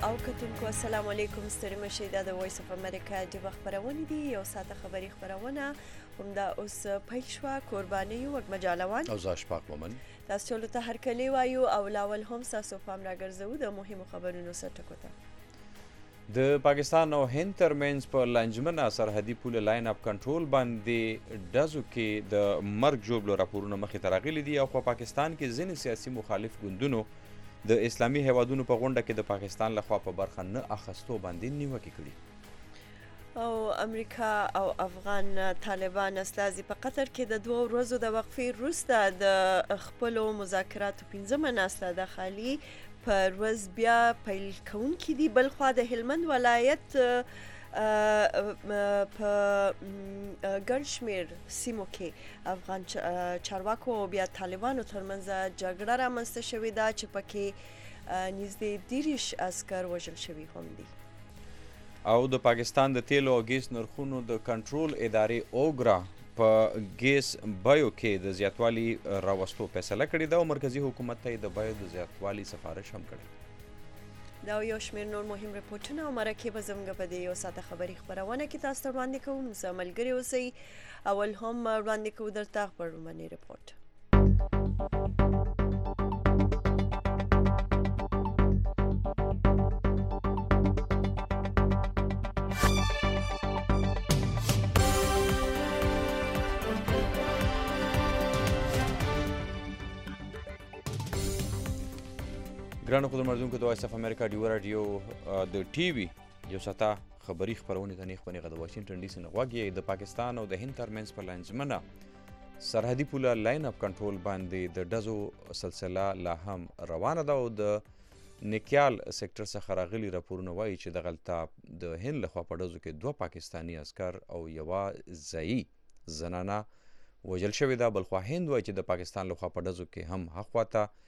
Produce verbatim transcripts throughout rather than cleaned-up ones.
او کتونکو السلام علیکم، ستړي مشئ. دا د وایس اف امریکا ډېوه خپرونې دي، یو ساعته خبري خپرونه همدا اوس پیل شوه. قرباني وږمه جالوان او زه اشفاق مومن تاسو ټولو ته هرکلی وایو او لاول هم ستاسو پام راګرځوو د مهمو خبرونو سرټکو ته. د پاکستان او هند ترمنځ په لانجمنه سرحدي پوله لاین اپ کنټرول باندې ډزو کې د مرګ ژوبلو راپورونه مخې ته راغلي دي او په پاکستان کې ځینې سیاسي مخالف ګوندونو د اسلامي هیوادونو په غونډه کې د پاکستان لخوا په برخه نه اخیستو باندې نیوکې کړي. او امریکا او افغان طالبان استازي په قطر کې د دوه ورځو د وقفې وروسته د خپلو مذاکراتو پنځمه ناسته د خالي په ورځ بیا پیل کوونکي دي. بلخوا د هلمند ولایت په ګڼ شمېر سیمو کې افغان چارواکو او بیا طالبانو ترمنځ جګړه رامنځته شوې ده چې پکې نږدې دېرش عسکر وژل شوي هم دي. او د پاکستان د تیلو او ګیس نرخونو د کنټرول ادارې اوګرا په ګیس بیو کې د زیاتوالي راوستو فیصله کړې ده او مرکزي حکومت ته د بیو د زیاتوالي سفارش هم کړې. دا یو شمېر نور مهم رپورټونه او مرکې به زموږ په دې یو ساعته خبري خپرونه کې تاسو ته وړاندې کوو. موږ سره ملګري اوسئ. اول هم وړاندې کوو درته خپرونې رپورټ. ګرانو خدمتونکو د وایس اف امریکا ډیوه راډیو د ټي وي یو ساعته خبري خپرونې ته نیغ په نیغه د واشنګټن ډي سي نه غوږ یې. د پاکستان او د هند ترمنځ په لانجمنه سرحدي پوله لاین اپ کنټرول باندې د ډزو سلسله لا هم روانه ده او د نیکیال سیکټر څخه راغلي راپورونه وایي چې دغلته د هند لخوا په ډزو کې دوه پاکستاني عسکر او یوه ځایي زنانه وژل شوې ده. بلخوا هند وایي چې د پاکستان لخوا په ډزو کې هم هخواته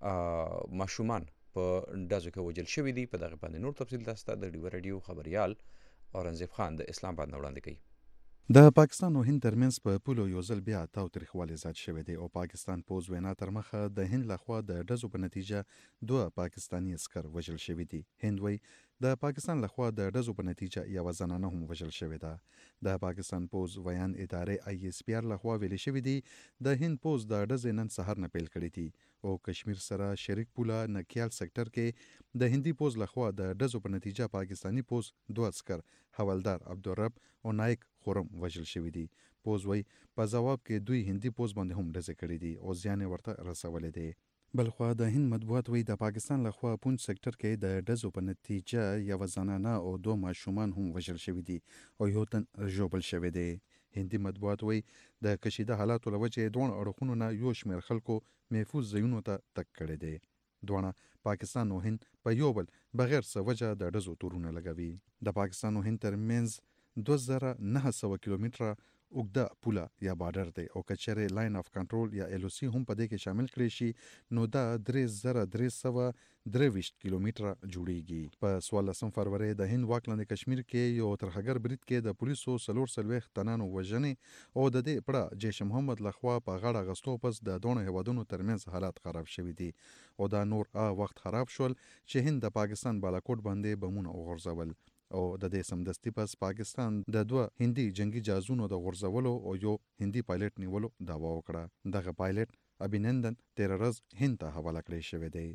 ماشومان په ډزو کې وژل شوي دي. په دغه باندې نور تفصیل تاسو ته د ډیوه راډیو خبریال اورنګزیب خان د اسلام آباد نه وړاندې کوي. د پاکستان او هند ترمنځ په پولو یو ځل بیا تاوتریخوالی زیات شوی دی او پاکستان پوز وینا تر مخه د هند لخوا د ډزو په نتیجه دوه پاکستاني عسکر وژل شوي دي. هند وایي د پاکستان لخوا د ډزو په نتیجه یوه زنانه هم وژل شوې ده. د پاکستان پوز ویان ادارې آی اس پی آر لخوا ویلي شوي دي د هند پوز د ډزې نن سهار نه پیل کړي دي او کشمیر سره شریک پوله نکیال سیکټر کې د هندي پوز لخوا د ډزو په نتیجه پاکستاني پوز دوه عسکر حوالدار عبدالرب او نایک خورم وژل شوي دي. پوز وایي په ځواب کې دوی هندي پوز باندې هم ډزې کړي دي او زیان یې ورته رسولی دی. بلخوا د هند مطبوعات وایي د پاکستان لخوا پونچ سیکټر کې د ډزو په نتیجه یوه زنانه او دوه ماشومان هم وژل شوي دي او یو تن ژوبل شوی دی. هندي مطبوعات وایي د کشیده حالاتو له وجې دواړو اړخونو نه یو شمېر خلکو محفوظ ځایونو ته تګ کړی دی. دواړه پاکستان او هند په یو بل بغیر څه وجه د ډزو تورونه لګوي. د پاکستان او هند ترمنځ دوه زره نهه سوه کیلومتره اوږده پوله یا بارډر دی او که چیرې لاین اف کنټرول یا ایل او سی هم په دې کې شامل کړی شي نو دا درې زره درې سوه درې ویشت کیلومتره جوړیږي. په څوارلسم فروری د هند واک لاندې کشمیر کې یو ترهګر برید کې د پولیسو څلور څلوېښت تنانو وژنې او د دې پړه جیش محمد لخوا په غاړه اخیستو پس د دواړو هیوادونو ترمنځ حالات خراب شوي دي او دا نور هغه وخت خراب شول چې هند د پاکستان بالاکوټ باندې بمونه وغورځول او د دې سمدستي پس پاکستان د دوه هندي جنگي جهازونو د غورځولو او یو هندي پایلټ نیولو دعوا وکړه. دغه پایلټ ابینندن تېره ورځ هند ته حواله کړی شوی دی.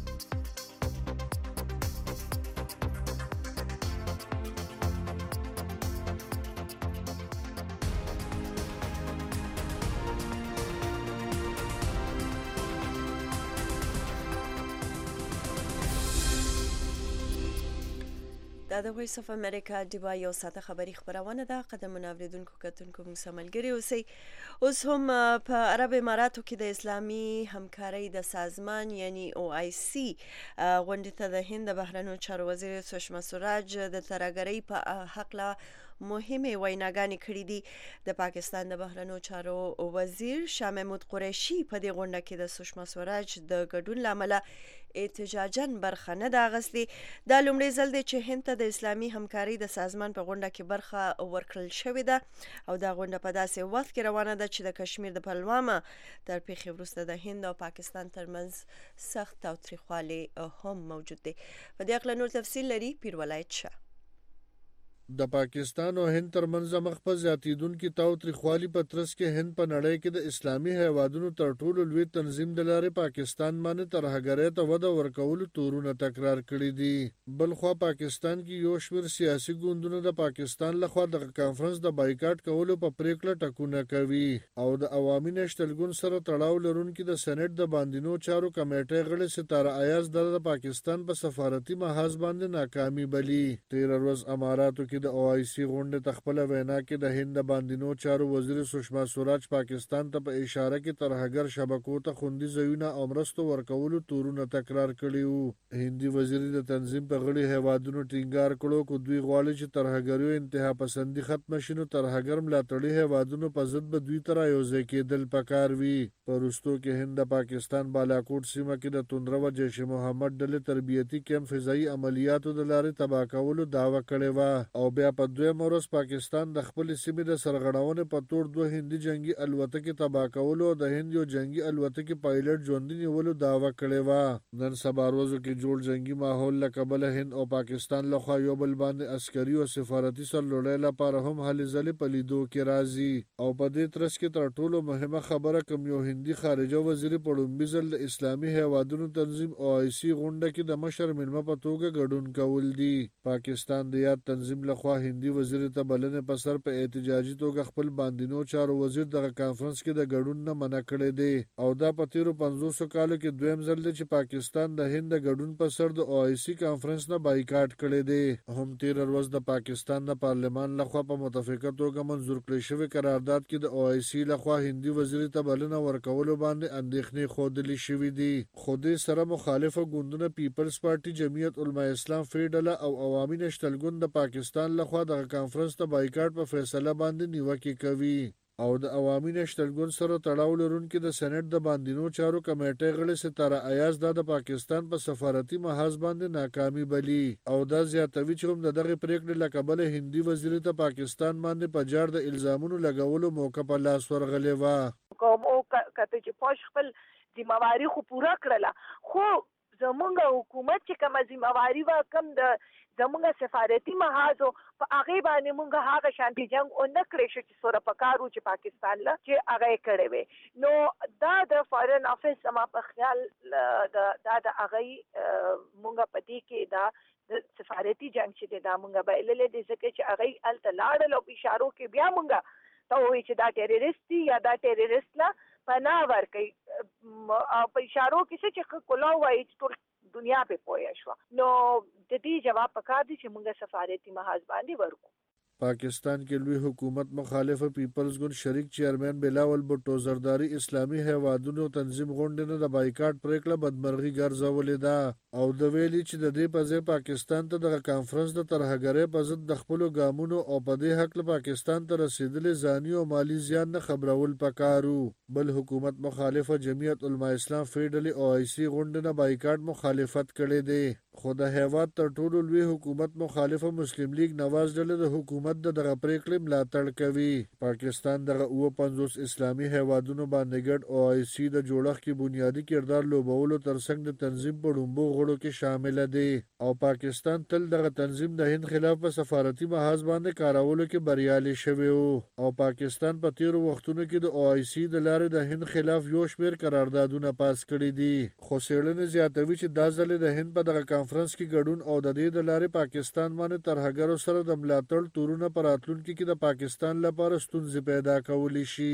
دا د وایس اف امریکا ډیوه یو ساعته خبري خپرونه ده. قدرمنو اوریدونکو کتونکو موږ سره ملګري اوسئ. اوس هم په عرب اماراتو کې د اسلامي همکارۍ د سازمان یعنی او آی سی غونډې ته د هند د بهرنیو چارو وزیر سشما سوراج د ترهګرۍ په هکله مهمې ویناګانې کړې دي. د پاکستان د بهرنیو چارو وزیر شاه محمود قریشي په دې غونډه کې د سشما سوراج د ګډون لامل احتجاجاً برخه نه ده اخیستې. دا لومړی ځل دی چې هند ته د اسلامي همکارۍ د سازمان په غونډه کې برخه ورکړل شوې ده او دا غونډه په داسې وخت کې روانه ده چې د کشمیر د پلوامه تر پیښې وروسته د هند او پاکستان ترمنځ سخت تاوتریخوالی هم موجود دی. په دې اړه نور تفصیل لري پیر ولایت شاه. د پاکستان او هند ترمنځ مخ په زیاتیدونکي تاوتریخوالي په ترڅ کې هند په نړۍ کې د اسلامي هیوادونو تر ټولو لوی تنظیم د لارې پاکستان باندې ترهګرۍ ته وده ورکولو تورونه تکرار کړي دي. بلخوا پاکستان کې یو شمېر سیاسي ګوندونه د پاکستان لخوا د کانفرنس د بایکاټ کولو په پریکړه ټکونه کوي او د عوامي نېشنل ګوند سره تړاو لرونکي د سېنات د باندینو چارو کمیټې غړي ستاره ایاز د پاکستان په سفارتي محاذ باندې ناکامي بلی. تیر ورځ اماراتو د او آی سی غونډه تخپل وینا کې د هند باندینو چارو وزیر سشما سوراج پاکستان ته په اشاره کې ترهګر شبکو ته خوندي ځایونه او مرستو ورکولو تورونه تکرار کړي وو. هندي وزیر د تنظیم په غړي هیوادونو ټینګار کړو کو دوی غواړي چې ترهګریو انتها پسندي ختم شي نو ترهګر ملاتړي هیوادونو په ضد به دوی تر یو ځای کېدل پکار وي. په وروستو کې هند د پاکستان بالاکوټ سیمه کې د توندرو جیش محمد ډلې تربیتي کیمپ فضایي عملیاتو د لارې تباه کولو دعوه کړې وه او بیا په دویم ورځ پاکستان د خپل سیمې د سرغړونې په تور دوه هندي جنگي الوتکې تباه کولو او د هند یو جنگي الوتکې پایلټ ژوندي نیولو دعوه کړې وه. نن سبا ورځو کې جوړ جنگي ماحول له کبله هند او پاکستان لخوا یو بل باندې عسکري او سفارتي سرلوړۍ لپاره هم هلې ځلې په لیدو کې راځي او په دې ترڅ کې تر ټولو مهمه خبره کوم یو هندي خارجه وزیر په لومړي ځل د اسلامي هیوادونو تنظیم او آی سی غونډه کې د مشر مېلمه په توګه ګډون کول دي. پاکستان د یاد تنظیم لخوا هندي وزیر ته بلنې په سر په احتجاجي توګه خپل باندینو چارو وزیر دغه کانفرنس کې د ګډون نه منع کړی دی او دا په تیرو پنځوسو کالو کې دویم ځل دی چې پاکستان د هند د ګډون په سر د او آی سی کانفرنس نه بایکاټ کړی دی. هم تیر ورځ د پاکستان د پارلمان لخوا په متفقه توګه منظور کړی شوی قرارداد کې د او آی سی لخوا هندي وزیر ته بلنه ورکولو باندې اندېښنې ښودلې شوې دي. خو دې سره مخالفه ګوندونه پیپلز پارټي، جمعیت علماء اسلام فري ډله او عوامي نېشنل ګوند د پاکستان لخوا د کانفرنس ته بایکاټ په فیصله باندې نیوکه کوي او د عوامي نېشنل ګوند سره تړاو لرونکي د سېنات د باندینو چارو کمیټې غړي ستاره ایاز د پاکستان په سفارتي محاذ باندې ناکامي بلی او دا زیاتوي چې هم دغه پریکړې له کبله هندي وزیر ته پاکستان باندې په جار د الزامونو لګولو موقع په لاس ورغلې وه. کوم او کته چې پوش خپل ذمہواری خو پوره کړله خو زمونږ حکومت چې کوم ذمہواری وا کم د زمونږ سفارتي محاذ په هغه باندې مونږ هغه شانتي جنگ او نه کړی چې سره پکارو چې پاکستان له چې هغه کړی وي نو دا د فارن افیس سما په خیال د دا د هغه مونږ پدې کې دا د سفارتي جنگ چې دا مونږ به للی د ځکه چې هغه ال تلاړل او اشارو کې بیا مونږ ته وایي چې دا ټیرریست یا دا ټیرریست لا پناه ورکوي په اشارو کې چې کولا وایي ټول دنیا په پوهه شو نو د دې جواب پکار دي چې موږ سفارتي محاذ باندې ورکو. پاکستان کې لوی حکومت مخالفه پیپلز ګوند شریک چیرمن بلاول بوټو زرداری اسلامي هیوادونو تنظیم غونډې نه د بایکاټ پریکړه بدمرغي ګرځولې ده او د ویلي چې د دې په ځای پاکستان ته د کانفرنس د ترهګرۍ په ضد د خپل ګامونو او په دې حق له پاکستان ته رسیدلې ځاني او مالی زیان نه خبرول پکارو. بل حکومت مخالفه جمعیت علماء اسلام فري ډلې او آی سی غونډې نه بایکاټ مخالفت کړي دي خو د هیواد تر ټولو لوی حکومت مخالفه مسلم لیگ نواز ډلې د حکومت د دغه پریکړې ملاتړ کوي. پاکستان دغه اوه پنځوس اسلامي هیوادونو باندې ګډ او آی سی د جوړښت کې بنیادی کردار لوبولو ترڅنګ د تنظیم په ډومبو غړو کې شامل دي او پاکستان تل دغه تنظیم د هند خلاف په سفارتي محاذ باندې کارولو کې بریالي شوی او پاکستان په تیرو وختونو کې د او آی سی د لارې د هند خلاف یو شمېر قراردادونه پاس کړي دي خو څېړنې زیاتوي چې دا ځل د هند په دغه کانفرنس کې ګډون او د دې د لارې پاکستان باندې ترهګرو سره د ملاتړ تورونه په راتلونکي کې د پاکستان لپاره ستونزې پیدا کولی شي.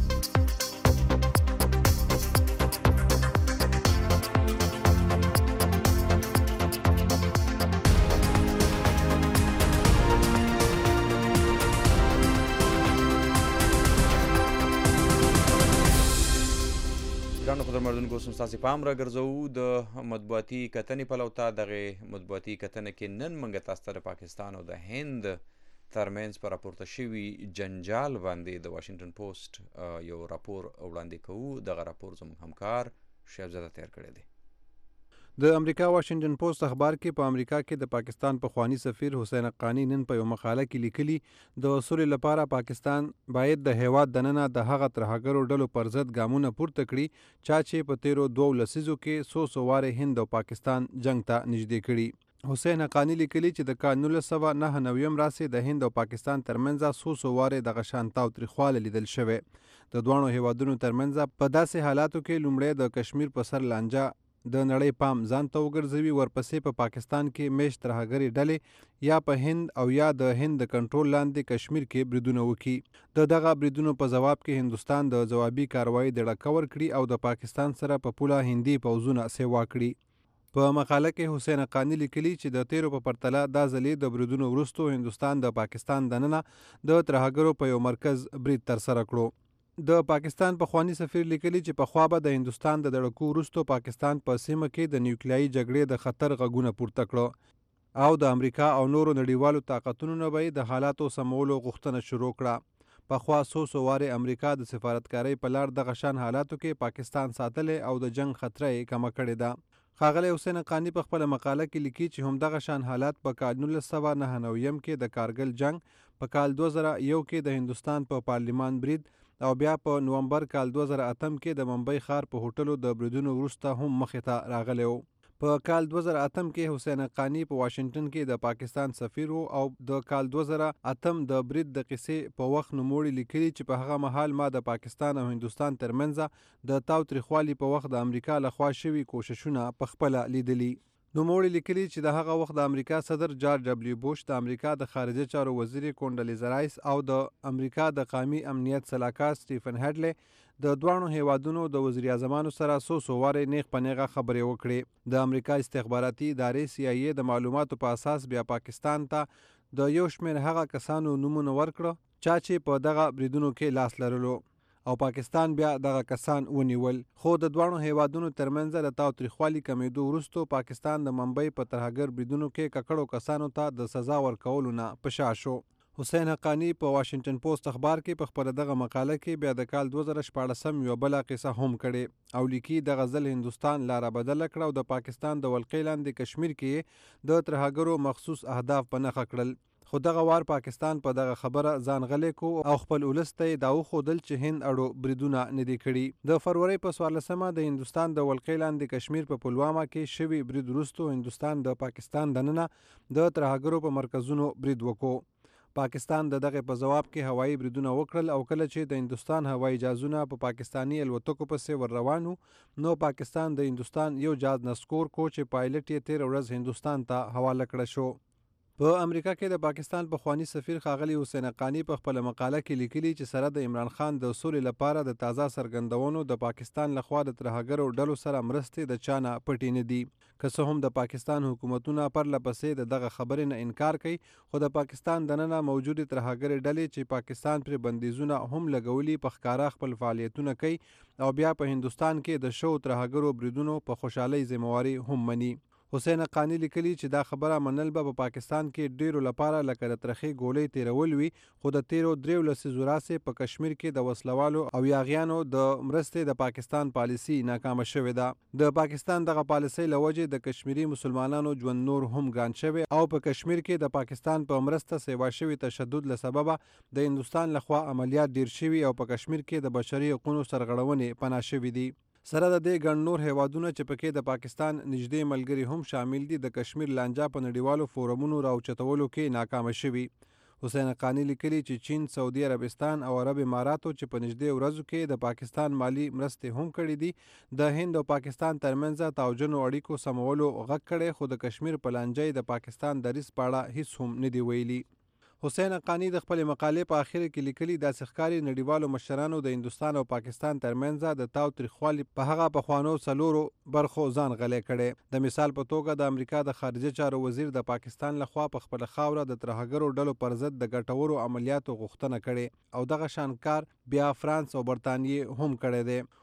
ګرانو خدمتونکو اوس هم ستاسې پام راګرځوو د مطبوعاتي کتنې پلو ته. دغې مطبوعاتي کتنه کې نن موږ تاسو ته د پاکستان او د هند ترمنځ په راپورته شوي جنجال باندې د واشنګټن پوسټ یو راپور وړاندې کوو. دغه راپور زموږ همکار شهزاده تیار کړی دی. د امریکا واشنګټن پوسټ اخبار کې په امریکا کې د پاکستان پخوانی سفیر حسین حقانی نن په یو مقاله کې لیکلي د سولې لپاره پاکستان باید د هیواد دننه د هغه ترهګرو ډلو پر ضد ګامونه پورته کړي چا چې په تیرو دوو لسیزو کې څو څو وارې هند او پاکستان جنگ ته نږدې کړي. حسین حقانی لیکلي چې د کال نولس سوه نهه نویم راسې د هند او پاکستان ترمنځ څو څو وارې دغه شان تاوتریخوالی لیدل شوی. د دواړو هیوادونو ترمنځ په داسې حالاتو کې لومړی د کشمیر په سر لانجه د نړۍ پام ځان ته وګرځوي، ورپسې په پا پاکستان کې میشت ترهګرې ډلې یا په هند او یا د هند د کنټرول لاندې کشمیر کې بریدونه وکړي. د دغه بریدونو په ځواب کې هندوستان د ځوابي کاروایي د ډکور کړي او د پاکستان سره په پوله هندي پوځونه سیوا کړي. په مقاله کې حسین حقانی لیکلي چې د تیرو په پرتله دا ځلې د بریدونو وروستو هندوستان د پاکستان دننه د ترهګرو په یو مرکز برید ترسره کړو. د پاکستان پخوانی سفیر لیکلي چې پخوا به د هندوستان د دړکو وروستو پاکستان په سیمه کې د نیوکلیایي جګړې د خطر غږونه پورته کړه او د امریکا او نورو نړیوالو طاقتونو نه به د حالاتو سمولو غوښتنه شروع کړه. پخوا څو څو وارې امریکا د سفارتکارۍ په لار دغه شان حالاتو کې پاکستان ساتلی او د جنگ خطره یې کمه کړې ده. ښاغلی حسین حقانی په خپله مقاله کې لیکي چې همدغه شان حالات په کال نولس سوه نهه نویم کې د کارګل جنگ، په کال دوه زره یو کې د هندوستان په پارلیمان برید او بیا په نومبر کال دوه زره اتم کې د ممبئی ښار په هوټلو د بریدونو وروسته هم مخې ته راغلی و. په کال دوه زره اتم کې حسین حقانی په واشنګټن کې د پاکستان سفیر و او د کال دوه زره اتم د برید د قصې په وخت نوموړي لیکلي چې په هغه مهال ما د پاکستان او هندوستان ترمنځ د تاوتریخوالي په وخت د امریکا لخوا شوي کوششونه په خپله لیدلي. نوموړي لیکلي چې د هغه وخت د امریکا صدر جارج ډبلیو بوش، د امریکا د خارجه چارو وزیر کونډلیزا رایس او د امریکا د قومي امنیت سلاکار سټیفن هډلي د دواړو هیوادونو د وزیر اعظمانو سره څو څو وارې نیغ په نیغه خبرې وکړې. د امریکا استخباراتي ادارې سی آی ای د معلوماتو په اساس بیا پاکستان ته د یو شمېر هغه کسانو نومونه ورکړه چا چې په دغه بریدونو کې لاس لرلو او پاکستان بیا دغه کسان ونیول. خو د دواړو هیوادونو ترمنځ د تاوتریخوالي کمیدو وروستو پاکستان د ممبئی په ترهګر بریدونو کې ککړو کسانو ته د سزا ورکولو نه په شا شو. حسین حقانی په واشنګټن پوسټ اخبار کې په خپله دغه مقاله کې بیا د کال دوه زره شپاړسم یوه بله قصه هم کړې او لیکي دغه ځل هندوستان لاره بدله کړه او د پاکستان د ولقې لاندې کشمیر کې د ترهګرو مخصوص اهداف په نښه کړل. خو دغه وار پاکستان په دغه خبره ځان غلی کو او خپل ولس ته یې دا وښودل چې هند اړو بریدونه نه دي کړي. د فروری په څوارلسمه د هندوستان د ولقې لاندې کشمیر په پلواما کې شوي برید وروستو هندوستان د پاکستان دننه د ترهګرو په مرکزونو برید وکړو. پاکستان د دغه په جواب کې هوایي بریدونه وکړل او کله چې د هندوستان هوایي جهازونه په پاکستاني الوتکو پسې ور روانو نو پاکستان د هندوستان یو جهاز نسکور کو چې پایلټ یې تېره ورځ هندوستان ته حواله کړه شو. په امریکا کې د پاکستان پخوانی سفیر ښاغلی حسین حقانی په خپله مقاله کې لیکلي چې سره د عمران خان د سولې لپاره د تازه څرګندونو د پاکستان لخوا د ترهګرو ډلو سره مرستې د چا نه پټې نه دي. که څه هم د پاکستان حکومتونه پرله پسې د دغه خبرې نه انکار کوي خو د پاکستان دننه موجودې ترهګرې ډلې چې پاکستان پرې بندیزونه هم لګولي په ښکاره خپل فعالیتونه کوي او بیا په هندوستان کې د شو ترهګرو بریدونو په خوشحالۍ ذمهواري هم مني. حسین حقانی لیکلي چې دا خبره منل به په پاکستان کې ډیرو لپاره لکه د ترخې ګولۍ تیرول وي خو د تیرو دریو لسیزو راسې په کشمیر کې د وسلوالو او یاغیانو د مرستې د پاکستان پالیسي ناکامه شوې ده. د پاکستان دغه پالیسۍ له وجې د کشمیري مسلمانانو ژوند نور هم ګران شوی او په کشمیر کې د پاکستان په مرسته سیوا شوي تشدد له سببه د هندوستان لخوا عملیات ډیر شوي او په کشمیر کې د بشري حقوقو سرغړونې پناه شوي دي. سره د دې ګڼ نور هیوادونه چې پکې د پاکستان نږدې ملګري هم شامل دي د کشمیر لانجه په نړیوالو فورمونو راوچتولو کې ناکامه شوي. حسین حقانی لیکلي چې چین، سعودي عربستان او عرب اماراتو چې په نږدې ورځو کې د پاکستان مالی مرستې هم کړي دي د هند او پاکستان ترمنځ توجنو اړیکو سمولو غږ کړی خو د کشمیر په لانجه د پاکستان دریځ په اړه هیڅ هم نه دی ویلي. حسین حقانی د خپل مقالې په اخر کې لیکلي داسې ښکاري نړیوالو مشرانو د هندوستان او پاکستان ترمنځ د تاوتریخوالي په هغه پخوانو څلورو برخو ځان غلی کړی. د مثال په توګه د امریکا د خارجه چارو وزیر د پاکستان لخوا په خپله خاوره د ترهګرو ډلو پر ضد د ګټورو عملیاتو غوښتنه کړې او دغه شان کار بیا فرانس او برطانیې هم کړی دی.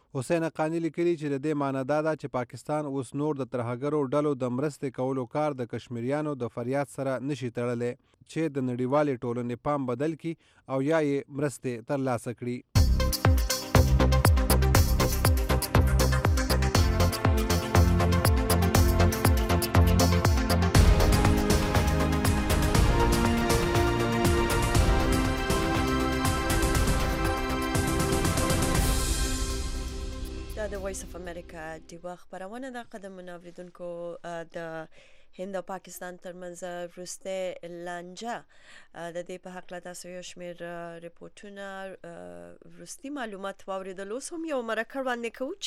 حسین حقانی لیکلي چې د دې معنی دا ده چې پاکستان اوس نور د ترهګرو ډلو د مرستې کولو کار د کشمیریانو د فریاد سره نشي تړلی چې د نړیوالې ټولنې پام بدل کی او یا یې مرستې ترلاسه کړي. د وایس اف امریکا ډیوا خبرونه د قدمونو اوریدونکو د هند او پاکستان ترمنځ وروسته لانجه د دې په حق لا تاسو یو شمېر ریپورتونه وروستي معلومات واوریدل. اوس هم یو مرکه وړاندې کوو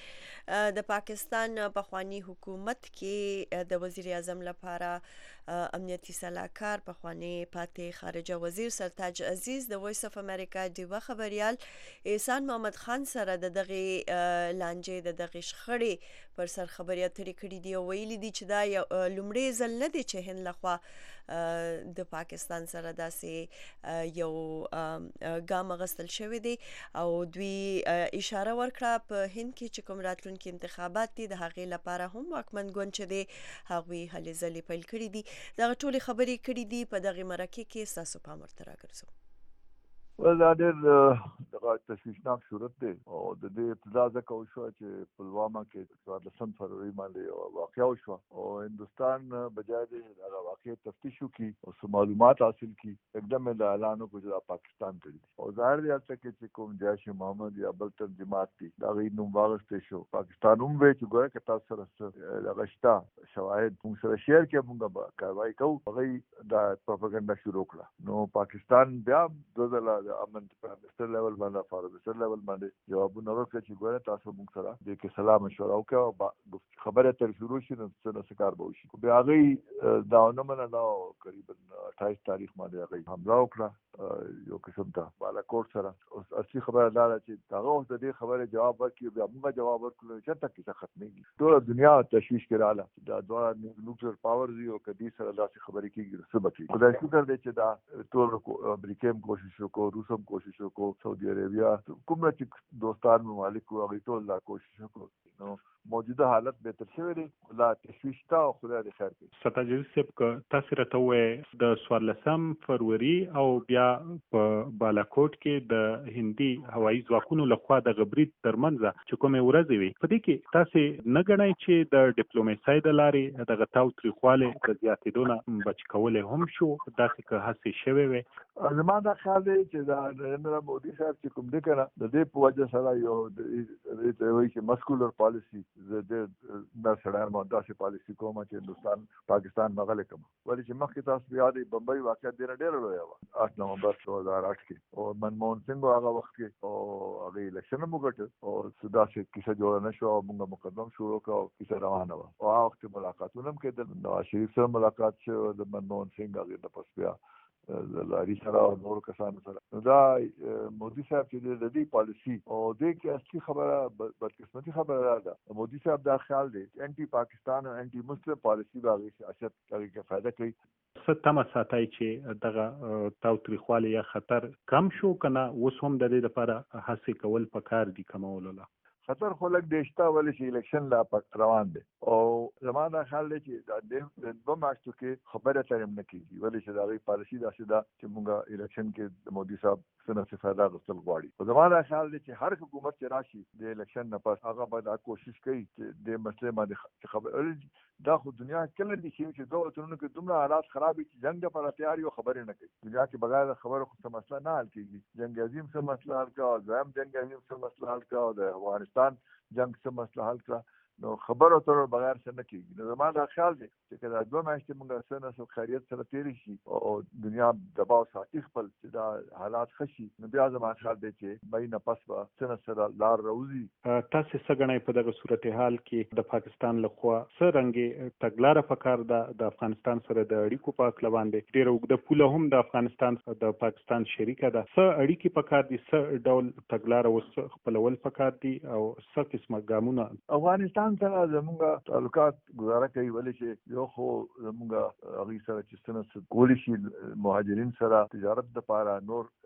چې د پاکستان پخوانی حکومت کې د وزیر اعظم لپاره امنیتي سلاکار پخوانی پاتې خارجه وزیر سرتاج عزیز د وایس اف امریکا ډیوا خبريال احسان محمد خان سره د دغه لانجې د دغه شخړې پر سر خبري اترې کړې دی او ویلي دي چې دا یو لومړی ځل نه دی چې هند لخوا د پاکستان سره داسې یو ګام غستل شوی دی او دوی اشاره ورکړه په هند کې چې کوم راتلونکي انتخابات دي د هغې لپاره هم واکمن ګوند چې دی هغوی هلې ځلې پیل کړي دي. دغه ټولې خبرې کړي دي په دغه مرکه کې ستاسو پام ورته راګرځو. ول دا ډېر دغه تشویشناک صورت دی او د دې ابتدا ځکه وشوه چې پلوامه کې څوارلسم فروری باندې واقعه وشوه او هندوستان بجای د هغه واقعې تفتیش وکړي او معلومات حاصل کړي एकदम د اعلان وکړ چې پاکستان ته دي او ظاهر دی چې چې کوم جیش محمد یا بل تنظیمات دي دا غي نوم واغسته شو پاکستان هم وی چې ګوره که تاسو سره د غشتا شواهد موږ سره شیر کې موږ کاروایی کوو هغه دا پروپاګاندا شروع کړه. نو پاکستان بیا دوزله د امن پرمستر لیول باندې فارمستر لیول باندې جوابونه ورکړي چې ګوره تاسو موږ سره د کې سلام مشوره وکړو خبره تر شروع شي نو څه کار به وشي. بیا هغه دا نه منه دا تقریبا اٹھائیس تاریخ باندې هغه حمله وکړه یو قسم ته بالاکوټ سره. اوس اصلي خبره دا ده چې هغه اوس د دې خبره جواب ورکړي بیا موږ جواب ورکړو چې تک څه ختمېږي. ټول دنیا تشویش کې رااله دا دوه نیوکلیر پاور دی او کدي سره داسې خبرې کېږي څه بکی. خدای شکر دی چې دا ټول امریکا هم کوشش وکړو روس هم کوشش وکړو سعودي عربیا کوم چې دوستان ممالک هغه ټول دا کوشش وکړو. نو موجوده حالت بهتر شوی دی لا تشویش تا او خدای دې خیر کړي. سرتاج عزیز صاحب که تاسو راته وایي د څوارلسم فروری او بیا په بالاکوټ کې د هندي هوایي ځواکونو لخوا د غبرید ترمنځ چې کومې ورځې وي په دې کې تاسو نه ګڼئ چې د ډیپلوماسۍ د لارې دغه تاوتریخوالی د زیاتېدو نه بچ کولی هم شو داسې که هڅې شوې وې؟ زما دا خیال دی چې دا نریندرا مودي صاحب چې کوم دی که نه د دې په وجه سره یو د وایي چې مسکولر پالیسي زه د دا سړی ما داسې پالیسي کوم چې هندوستان پاکستان مغلې کوم ولې چې مخکې تاسو یاد دی بمبئی واقعیت ډېره ډېره لویه وه آټ نومبر دو هزار آټ کې او منموهن سنګ هغه وخت کې او هغې الیکشن هم وګټه او داسې کیسه جوړه نه شوه او موږ مقدم شروع کړه او کیسه روانه وه او هغه وخت ملاقاتونه هم کېدل. نواز شریف سره ملاقات شوی د منموهن سنګ هغې نه پس بیا د لاري سره او نور کسانو سره. نو دا مودي صاحب چې د دې پالیسي او د کې اصلي خبره بدقسمتي خبره ده. مودي صاحب دا خیال دی انټي پاکستان او انټي مسلم پالیسي باغې سیاست کوي کې فائدہ کوي. څه تمه ساتي چې دغه تاوتریخوالی یا خطر کم شو کنه اوس هم د دې لپاره هڅې کول پکار دي کمولو لا خطر خو لږ دیشته ولې چې الیکشن لا پک روان دی او زما دا خیال دی چې د دوه میاشتو کې خبره ترې هم نه کېږي ولې چې د هغې پالیسي داسې ده چې موږ الیکشن کې د مودي صاحب څه نه څه فایده اخیستل غواړي. خو زما دا خیال دی چې هر حکومت چې راشي د الیکشن نه پس هغه به دا کوشش کوي چې د مسلې باندې خبر دا خو دنیا کله دي چې دوه وطنونو کې دومره حالات خراب دي چې جنگ لپاره تیاری او خبرې نه کوي. دنیا کې بغیر خبرو خو څه مسله نه حل کېږي. جنگ عظیم څه مسله حل کړه او دویم جنگ عظیم څه مسله حل کړه او د افغانستان جنگ څه مسله حل کړه. نو خبرو اترو بغیر څه نه کېږي. نو زما دا خیال دی چې که دا دوه میاشتې موږ څه نه څه خیریت سره تېرې شي او دنیا دباو ساتي خپل چې دا حالات ښه شي نو بیا زما خیال دی چې مۍ نه پس به څه نه څه لار راوځي. تاسې څه ګڼئ په دغه صورتحال کې د پاکستان لخوا څه رنګې تګلاره پکار ده د افغانستان سره د اړیکو په هکله باندې ډېره اوږده پوله هم د افغانستان د پاکستان شریکه ده څه اړیکې پکار دي څه ډول تګلاره اوس خپلول پکار دي او څه قسمه ګامونه افغانستان سره زموږ تعلقات گزاره کوي ولې چې یو خو زموږ هغوی سره چې څه نه څه کولی شي مهاجرین سره تجارت دپاره نور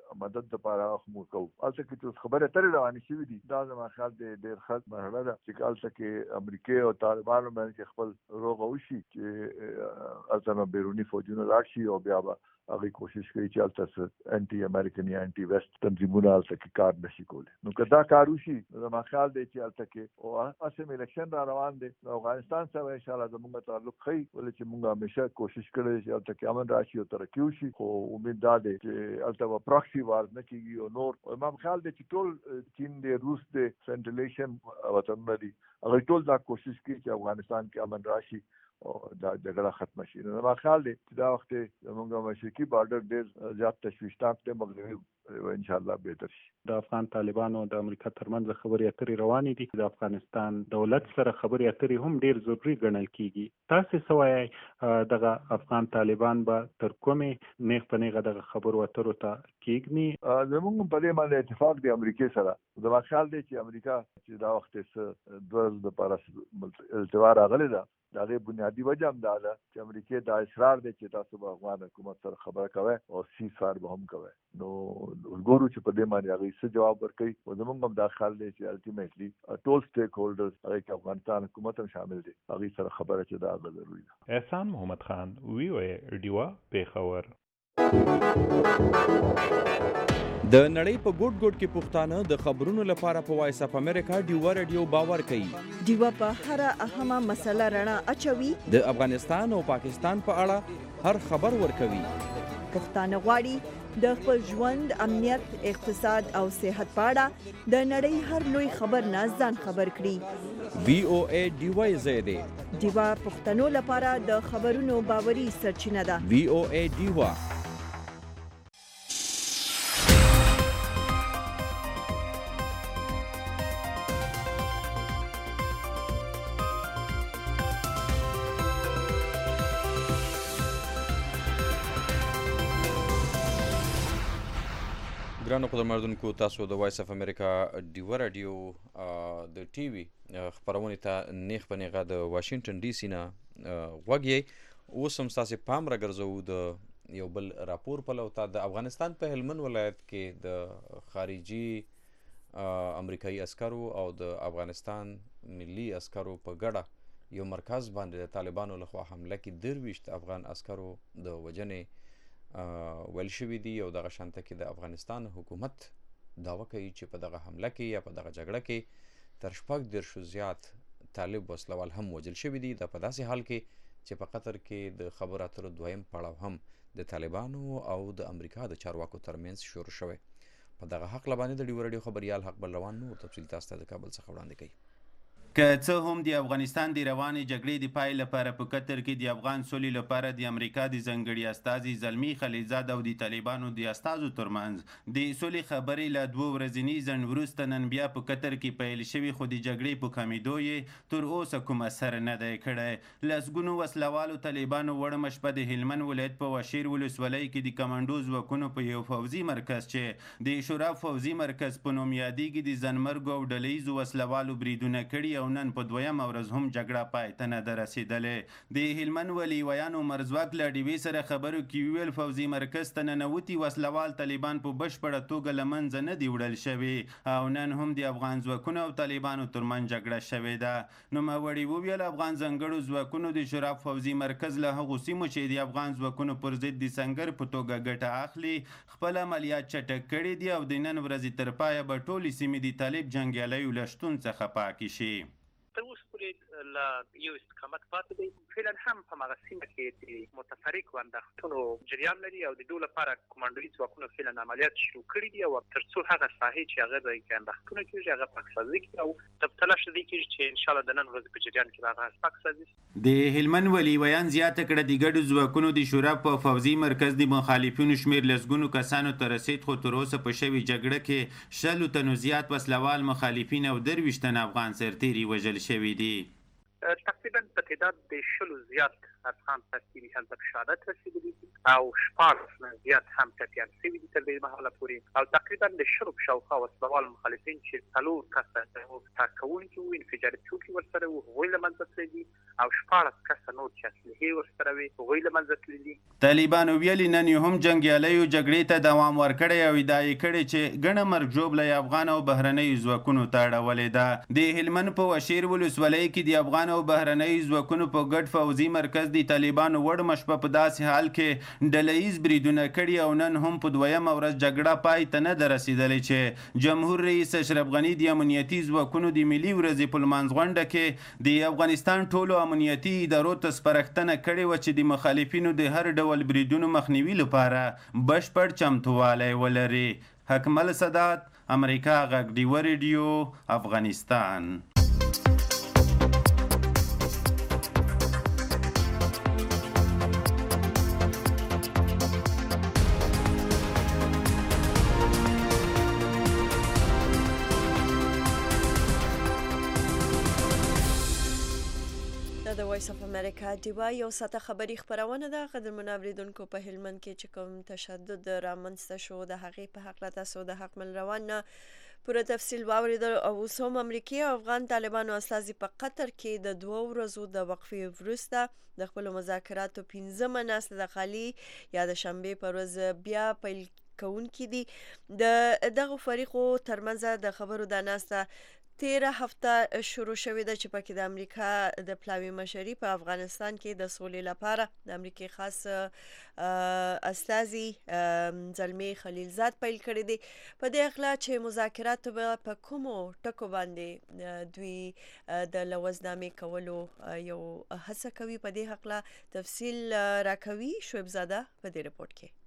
مدد لپاره موږ کوو. هلته کې چې خبرې اترې روانې شوي دي دا زما خیال دی ډېر ښه مرحله ده چې هلته کې امریکا او طالبانو باندې خپل روغه وشي چې هلته نه بیروني فوجونه لاړ شي او بیا به هغه کوشش کوي چې هلته انټي امریکن یا انټي ویسټ تنظیمونه هلته کې کار نشي کولی. نو که دا کار وشي نو زما خیال دی چې هلته کې او اسیم الیکشن را روان دی افغانستان سره انشاءالله زموږ تعلق ښه ولې چې موږ همیشه کوشش کړی چې هلته کې امن راشي او ترقي وشي. خو امید دا دی چې هلته به پراکسي وار نه کېږي او نور ما خیال دی چې ټول چین دی روس دی سنټرل ایشین وطنونه دي هغه ټول دا کوشش کوي چې افغانستان کې امن راشي او دا جګړه ختم شي. نو ما خیال دی چې دا وخت زموږ مشرقي بارډر ډېر زیات تشویشناک دی مغربي ان شاء الله بهتر شي. د افغان طالبانو د امریکا ترمنځ خبرې اترې روانې دي. د افغانستان دولت سره خبرې اترې هم ډېر ضروري ګڼل کیږي. تاسو څه وایئ دغه افغان طالبان به تر کومې نیغ په نیغه دغه خبرو اترو ته کېږدي؟ زموږ په دې باندې اتفاق دی امریکا سره. زما خیال دی چې امریکا چې دا وخت څه دوه ورځې دپاره التوا راغلې ده د هغې بنیادي وجه هم دا ده چې امریکا دا اصرار دی چې تاسو به افغان حکومت سره خبره کوئ او سیز فایر به هم کوئ. نو ګورو چې په دې باندې هغوی څه جواب ورکوي. او زموږ هم دا خیال دی چې الټیمیټلي ټول سټیک هولډرز هغې کې افغانستان حکومت هم شامل دی هغوی سره خبره چې دا هغه ضروري ده. احسان محمد خان وی وی ډیوا پیښور. د نړۍ په ګوټ ګوټ کې پښتانه د خبرونو لپاره په وایس اف امریکا ډیوا رادیو باور کوي. ډیوا په هر اهمه مسله رڼا اچوي. د افغانستان او پاکستان په اړه هر خبر ورکوي. پښتانه غواړي د خپل ژوند، امنیت، اقتصاد او صحت په اړه د نړۍ هر لوی خبر نه ځان خبر کړي. وی او ای ډیوا زیاده ډیوا پښتنو لپاره د خبرونو باوري سرچینه ده. وی او ای ډیوا. ګرانو قدرمنونکو تاسو د وایس اف امریکا ډیوا رادیو د ټي وي خبرونې ته نیغ په نیغه د واشنگټن ډي سي نه غوږ یې. اوس هم ستاسې پام راګرځوو د یو بل راپور پلو ته. د افغانستان په هلمند ولایت کې د خارجي امریکایي عسکرو او د افغانستان ملي عسکرو په ګډه یو مرکز باندې د طالبانو لخوا حمله کې درویشت افغان عسکرو د وژنې ویل شوي دي. او دغه شانته کې د افغانستان حکومت دعوه کوي چې په دغه حمله کې یا په دغه جګړه کې تر شپږ دېرشو زیات طالب وسلوال هم وژل شوي دي. دا په داسې حال کې چې په قطر کې د خبرو اترو دویم پړاو هم د طالبانو او د امریکا د چارواکو ترمنځ شروع شوی. په دغه حق لبانې د ډیوا رادیو خبریال حق بل روان نور تفصیل تاسو ته د کابل څخه وړاندې کوي. که څه هم د افغانستان د روانې جګړې د پای لپاره په قطر کې د افغان سولې لپاره د امریکا د ځانګړي استازي زلمي خلیلزاد او د طالبانو د استازو ترمنځ د سولې خبرې له دوه ورځني ځنډ وروسته نن بیا په قطر کې پیل شوي، خو د جګړې په کمېدو یې تر اوسه کوم اثر نه دی کړی. لسګونو وسلوالو طالبانو وړمه شپه د هلمند ولایت په واشیر ولسوالۍ کې د کمانډو ځواکونو په یو پوځي مرکز چې د شورا پوځي مرکز په نوم یادېږي د ځانمرګو او ډلهییزو وسلوالو بریدونه کړي او نن په دویم ورځ هم جګړه پای ته نه ده رسېدلې. د هلمند ولیویانو مرزواک له ډیوې سره خبرو کې ویل پوځي مرکز ته ننوتي وسلوال طالبان په بشپړه توګه له منځه نه دي وړل شوي او نن هم د افغان ځواکونو او طالبانو ترمنځ جګړه شوې ده. نوموړي وویل افغان ځانګړو ځواکونو د شورا پوځي مرکز له هغو سیمو چې د افغان ځواکونو پر ضد د سنګر په توګه ګټه اخلي خپل عملیات چټک کړي دي او د نن ورځې تر پایه به ټولې سیمې د طالب جنګیالیو له شتون څخه پاکې شي. تر اوسه پورې له یو استقامت پاتې دی. فعلا هم په هغه سیمه کې د متفرقو اندېښنو جریان لري او د دوی لپاره کمانډوي ځواکونو فعلا عملیات شروع کړي دي او تر څو هغه ساحې چې هغه ځای کې اندېښنونه کېږي هغه پاکسازي کړي او تلاش دې کېږي چې انشاءالله د نن ورځې په جریان کې هغه پاکسازي. د هلمند ولیویان زیاته کړه د ګډو ځواکونو د شورا په پوځي مرکز د مخالفینو شمېر لسګونو کسانو ته رسید، خو تر اوسه په شوې جګړه کې شلو تنو زیات وسلوال مخالفین او درویشت تن افغان سرتیري وژل شوي دي. تقریبا په تعداد د شلو زیات افغان سرتیري هلته په شهادت رسېدلي دي او شپاړس نه زیات هم ټپیان شوي دي تر دې مهاله پورې او تقریبا د شلو په شاوخوا وسلوال مخالفین چې څلور کسه د کارکوونکي وو انفجاري توکي ورسره وو هغوی له منځه تللي دي او شپاړس کسه نور چې اسلحې ورسره وي هغوی له منځه تللي دي. طالبانو ویلي نن یې هم جنګیالیو جګړې ته دوام ورکړی او ادعا یې کړې چې ګڼه مرګ ژوبله یې افغان او بهرنیو ځواکونو ته اړولې ده. د هلمند په وشیر ولسوالۍ کې د افغان او بهرنیو ځواکونو په ګډ پوځي مرکز د طالبانو وړمه شپه په داسې حال کې ډله ییز بریدونه کړي او نن هم په دویمه ورځ جګړه پای ته نه ده رسېدلې چې جمهور رئیس اشرف غني د امنیتي ځواکونو د ملي ورځې په لمانځ غونډه کې د افغانستان ټولو امنیتي ادارو ته سپارښتنه کړې وه چې د مخالفینو د هر ډول بریدونو مخنیوي لپاره بشپړ چمتووالی ولري. حکمل سادات، امریکا غږ ډیوه ریډیو، افغانستان. د وایس اف امریکا ډیوا یو ساته خبري خبرونه ده. قدرمن اوریدونکو په هلمند کې چې کوم تشدد رامنځته شو د هغې په حق له تاسو د حق مل روان پوره تفصیل واوریدل او اوس هم امریکایي او افغان طالبانو استازي په قطر کې د دوه ورځو د وقفې وروسته د خپلو مذاکراتو پنځمه نسل د خالي یا د شنبې په ورځ بیا پیل کوونکي دي. د دغه فریقو ترمنځ د خبرو د ناسته تیره هفته شروع شوې ده چې پکې د امریکا د پلاوي مشري په افغانستان کې د سولې لپاره د امریکای خاص استازي زلمي خلیلزاد پیل کړی دی. په دې اخلا چې مذاکرات په کومو ټکو باندې دوی د لوزنامې کولو یو هڅه کوي، په دې اخلا تفصیل راکوي شعیب زاده په دې رپورت کې.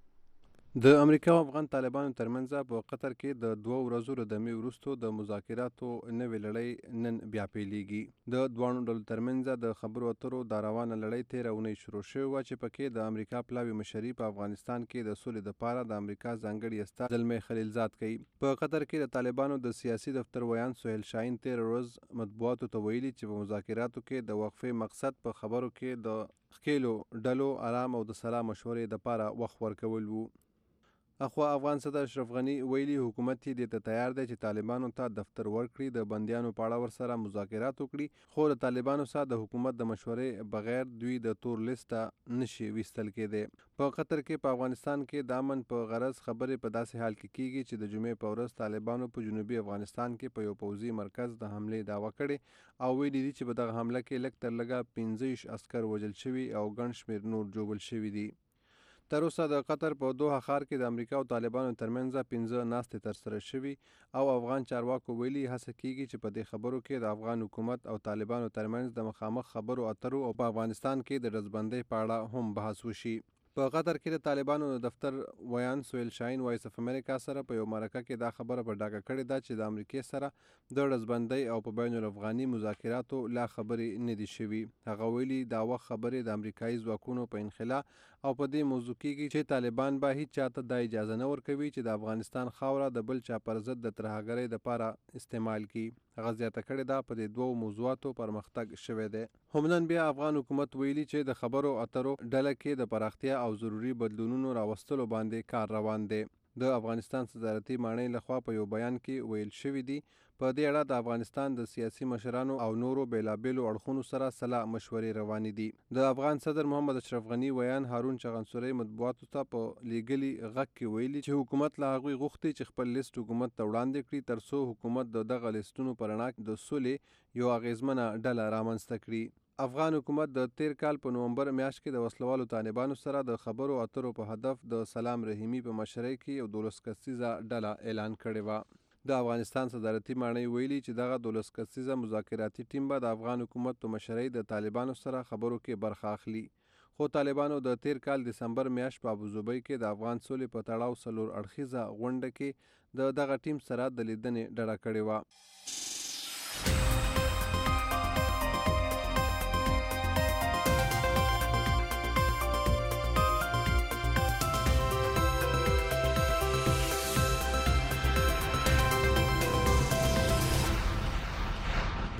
د امریکا او افغان طالبانو ترمنځ په قطر کې د دوه ورځو د دمې وروسته د مذاکراتو نوې لړۍ نن بیا پیلېږي. د دوانو ډلو ترمنځ د خبرو اترو دا روانه لړۍ تېره اونۍ شروع شوې وه چې پکې د امریکا پلاوي مشري په افغانستان کې د سولې دپاره د امریکا ځانګړي استازی زلمی خلیلزاد کوي. په قطر کې د طالبانو د سیاسي دفتر ویان سهیل شاهین تېره ورځ مطبوعاتو ته ویلي چې په مذاکراتو کې د وقفې مقصد په خبرو کې د ښکېلو ډلو آرام او د سلا مشورې دپاره وخت ورکول وو. اخوا افغان صدر اشرف غني ویلي حکومت یې دې ته تیار دی چې طالبانو ته دفتر ورکړي، د بندیانو په اړه ورسره مذاکرات وکړي، خو د طالبانو سره د حکومت د مشورې بغیر دوی د تور لیسته نشي ویستل کېدی. په قطر کې په افغانستان کې د امن په غرض خبرې په داسې حال کې کیږي چې د جمعې په ورځ طالبانو په جنوبي افغانستان کې په یو پوځي مرکز د حملې دعوه کړې او ویلي دي چې په دغه حمله کې لږ تر لږه پنځه ویشت عسکر وژل شوي او ګڼ شمېر نور ژوبل شوي دي. تر اوسه د قطر په دوحه ښار کې د امریکا او طالبانو ترمنځ پنځه ناستې ترسره شوي او افغان چارواکو ویلي هڅه کیږي چې په دې خبرو کې د افغان حکومت او طالبانو ترمنځ د مخامخ خبرو اترو او په افغانستان کې د ډزبندۍ په اړه هم بحث وشي. په قطر کې د طالبانو د دفتر ویان سهیل شاهین وایس اف امریکا سره په یو مرکه کې دا خبره په ډاګه کړې ده چې د امریکې سره د ډزبندۍ او په بین الافغاني مذاکراتو لا خبرې نه دي شوي. هغه ویلي دا وخت خبرې د امریکایي ځواکونو په انخلا او په دې موضوع کېږي چې طالبان به هیڅ چاته دا اجازه نه ورکوي چې د افغانستان خاوره د بل چا پر ضد د ترهګرۍ دپاره استعمال کړي. هغه زیاته کړې ده په دې دوو موضوعاتو پرمختګ شوی دی. هم نن بیا افغان حکومت ویلي چې د خبرو اترو ډله کې د پراختیا او ضروري بدلونونو راوستلو باندې کار روان دی. د افغانستان صدارتي ماڼۍ لخوا په یو بیان کې ویل شوي دي په دې اړه د افغانستان د سیاسي مشرانو او نورو بیلابیلو اړخونو سره سلا مشورې روانې دي. د افغان صدر محمد اشرف غني ویان هارون چغنسوري مطبوعاتو ته په لیږلي غږ کې ویلي چې حکومت له هغوی غوښتي چې خپل لیست حکومت ته وړاندې کړي تر څو حکومت د دغه لیستونو په رڼا کې د سولې یو اغیزمنه ډله رامنځته کړي. افغان حکومت د تیر کال په نومبر میاشت کې د وسلوالو طالبانو سره د خبرو اترو په هدف د سلام رحیمي په مشرۍ کې یو دولس کسیزه ډله اعلان کړې وه. د افغانستان صدارتي ماڼۍ ویلي چې دغه دولس کسیزه مذاکراتي ټیم به د افغان حکومت په مشرۍ د طالبانو سره خبرو کې برخه اخلي. خو طالبانو د تیر کال دسمبر میاشت په ابوظبي کې د افغان سولې په تړاو څلور اړخیزه غونډه کې د دغه ټیم سره د لیدنې ډډه کړې وه.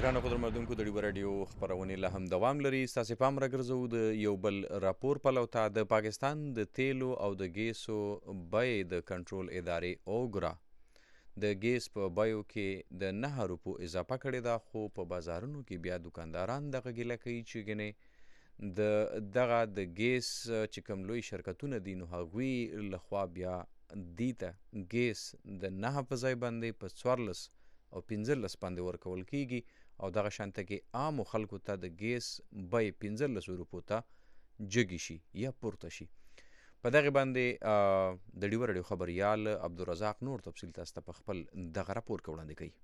ګرانو قدرمنونکو د ډیو راډیو خپرونې لا هم دوام لري. ستاسې پام راګرځوو د یو بل راپور پلو ته. د پاکستان د تیلو او د ګیسو بیې د کنټرول ادارې اوګرا د ګیس په بیو کې د نهه روپو اضافه کړې ده، خو په بازارونو کې بیا دکانداران دغه ګیله کوي چې ګنې د دغه د ګیس چې کوم لوی شرکتونه دي نو هغوی لخوا بیا دې ته ګیس د نهه په ځای باندې په څوارلس او پنځلس باندې ورکول کیږي او دغه شانته کې عامو خلکو ته د ګیس بیې پنځلسو روپو ته جګې شي یا پورته شي. په دغې باندې د ډیو راډیو خبریال عبدالرزاق نور تفصیل تاسو ته په خپل دغه راپور کې وړاندې کوي.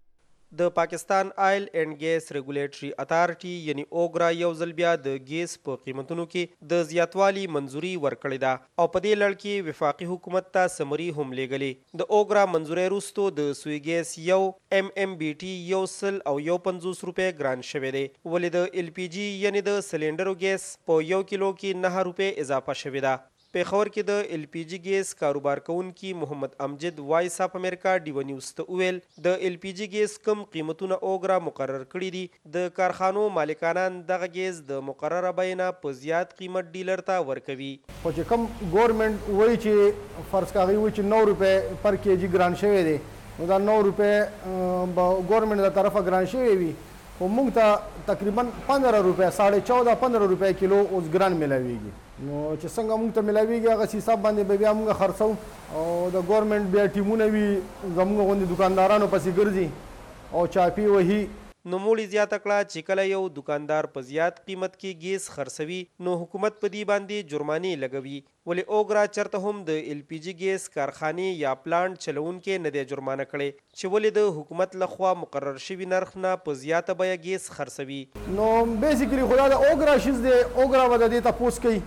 د پاکستان آیل اینڈ ګیس ریګولیټري اتارټي یعنی اوګرا یو ځل بیا د ګیس په قیمتونو کې د زیاتوالي منظوري ورکړې ده او په دې لړ کې وفاقي حکومت ته سمري هم لیږلې. د اوګرا منظورۍ وروستو د سوی ګیس یو ایم ایم بی ټي یو سل او یو پنځوس روپۍ ګران شوی دی، ولې د ایل پی جي یعنی د سلینډرو ګیس په یو کیلو کې نهه روپۍ اضافه شوې ده. پیښور کې د ایل پی جي ګیس کاروبار کوونکي محمد امجد وایس اف امریکا ډیو نیوز ته وویل د ایل پی جي ګیس کم قیمتونه اوګرا مقرر کړي دي، د کارخانو مالکانان دغه ګیس د مقرره بیې نه په زیات قیمت ډیلر ته ورکوي. خو چې کوم ګورنمنټ وایي چې فرض کاغي وایي چې نو روپۍ پر کے جي ګران شوی دی، نو دا نو روپۍ به ګورنمنټ د طرفه ګران شوی وي، خو موږ ته تقریبا پندرہ روپۍ ساڑھے چودہ پندرہ روپۍ کیلو اوس ګران ملاویږي. نو چې څنګه موږ ته ملاویږي هغه حساب باندې به بیا موږ خرڅو او د ګورنمنټ بیا ټیمونه وي زموږ غوندې دکاندارانو پسې ګرځي او چاپی وهي. نوموړي زیاته کړه چې کله یو دکاندار په زیات قیمت کې ګیس خرڅوي نو حکومت په دې باندې جرمانې لګوي، ولې اوګرا چرته هم د ایل پی جي ګیس کارخانې یا پلانټ چلونکي نه دی جرمانه کړي چې ولې د حکومت لخوا مقرر شوي نرخ نه په زیاته بیه ګیس خرڅوي. نو بیسیکلی خو دا د اوګرا شیز دی، اوګرا به د دې تپوس کوي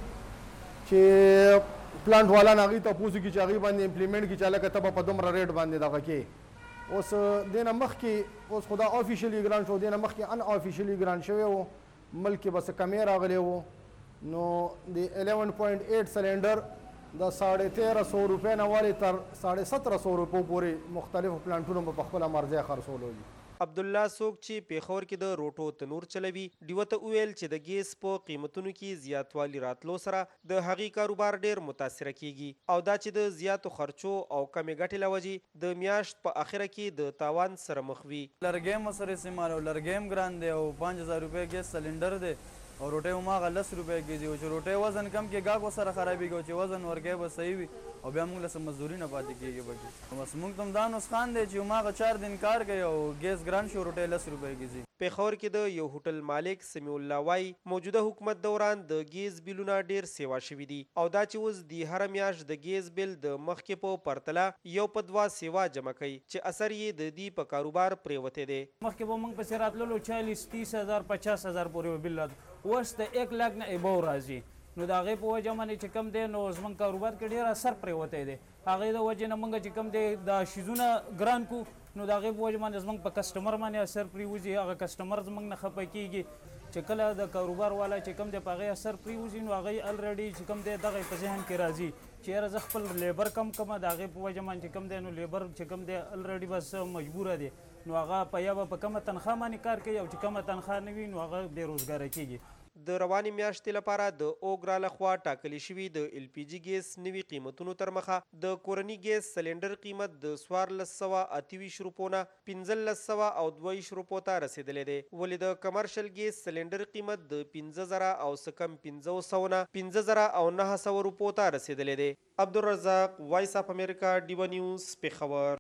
چې پلانټ والا نه هغوی تپوس کړي چې هغوی باندې امپلیمنټ کړي چې هلکه ته به په دومره ریټ باندې دغه کې. اوس دې نه مخکې اوس خو دا آفیشیلي ګران شو، دې نه مخکې ان آفیشیلي ګران شوی و، ملک کې به څه کمې راغلی و. نو د الیون پوینټ ایټ سلینډر د ساڑھے تیرہ سو روپۍ نه والې تر ساڑھے سترہ سو روپو پورې مختلفو پلانټونو به په خپله مرضی خرڅولو دي. عبدالله څوک چې پیښور کې د روټو تنور چلوي ډیوه ته وویل چې د ګیس په قیمتونو کې زیاتوالی راتلو سره د هغې کاروبار ډیر متاثره کیږي او دا چې د زیاتو خرچو او کمې ګټې له وجې د میاشت په اخره کې د تاوان سره مخ وي. لرګی مو سره استعمال او لرګی هم ګران دی او پنځ هزار روپۍ ګیس سلینډر دی او روټۍ هماغه لس روپۍ کېږي او چې روټۍ وزن کم کې ګاګ ورسره خرابېږي او چې وزن ورکوي به صحیح وي او بیا موږ له څه مزدوري نه پاتې کېږي پکې. بس موږ ته هم دا نسخان دی چې هماغه چار دن کار کوي او ګیس ګران شي روټۍ لس روپۍ کېږي. پیښور کې د یو هوټل مالک سمیع الله وایي موجوده حکومت دوران د ګیس بیلونه ډیر سیوا شوي دي او دا چې اوس د هره میاشت د ګیس بیل د مخکې په پرتله یو په دوه سیوا جمع کوي چې اثر یې د دې په کاروبار پرېوتی دی. مخکې به موږ پسې راتللو چالیس تیس هزار پچاس هزار پورې به بیل راځي، اوس د ایک لاک نه ابو راځي. نو د هغې په وجه باندې چې کم دی نو زموږ کاروبار کې ډېر اثر پرېوتی دی. هغې د وجې نه موږ چې کم دی دا شیزونه ګران کو نو د هغې په وجه باندې زموږ په کسټمر باندې اثر پرېوځي، هغه کسټمر زموږ نه خفه کېږي چې کله د کاروبار والا چې کم دی په هغې اثر پرېوځي نو هغې الریډي چې کم دی دغه په ذهن کې راځي چې یاره زه خپل لیبر کم کمه د هغې په وجه باندې چې کم دی نو لیبر چې کم دی الریډي بس مجبوره دی نو هغه په یا به په کمه تنخواه باندې کار کوي او چې کمه تنخواه نه وي نو هغه بېروزګاره کېږي. د روانې میاشتې لپاره د اوګرا لخوا ټاکلي شوي د ایل پی جي ګیس نوي قیمتونو تر مخه د کورني ګیس سلینډر قیمت د څوارلس سوه اته ویشت روپو نه پنځلس سوه او دوه ویشت روپو ته رسېدلی دی، ولې د کمرشل ګیس سلینډر قیمت د پنځه زره او څه کم پنځه سوه نه پنځه زره او نهه سوه روپو ته رسېدلی دی. عبدالرزاق وایس اف امریکا ډیو نیوز پیښور.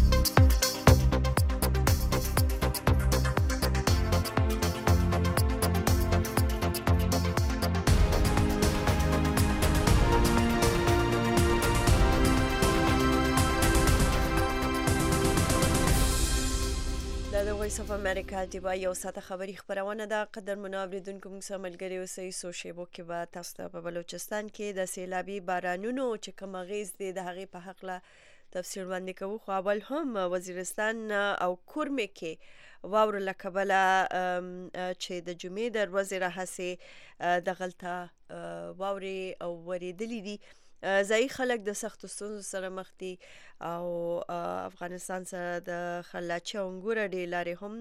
وایس اف امریکا ډیوا یو ساعته خبري خبرونه ده. قدرمنو اوریدونکو موږ سره ملګري اوسئ. څو شیبو کې به تاسو ته په بلوچستان کې د سیلابي بارانونو چې کوم اغیز دی د هغې په هکله تفصیل وړاندې کوو. خو اول هم وزیرستان او کورمې کې واورو له کبله چې د جمعې د ورځې راهیسې دغلته واورې ورېدلې دي ځایي خلک د سختو ستونزو سره مخ دي او افغانستان سره د خلاچه او انګور ډېرې لارې هم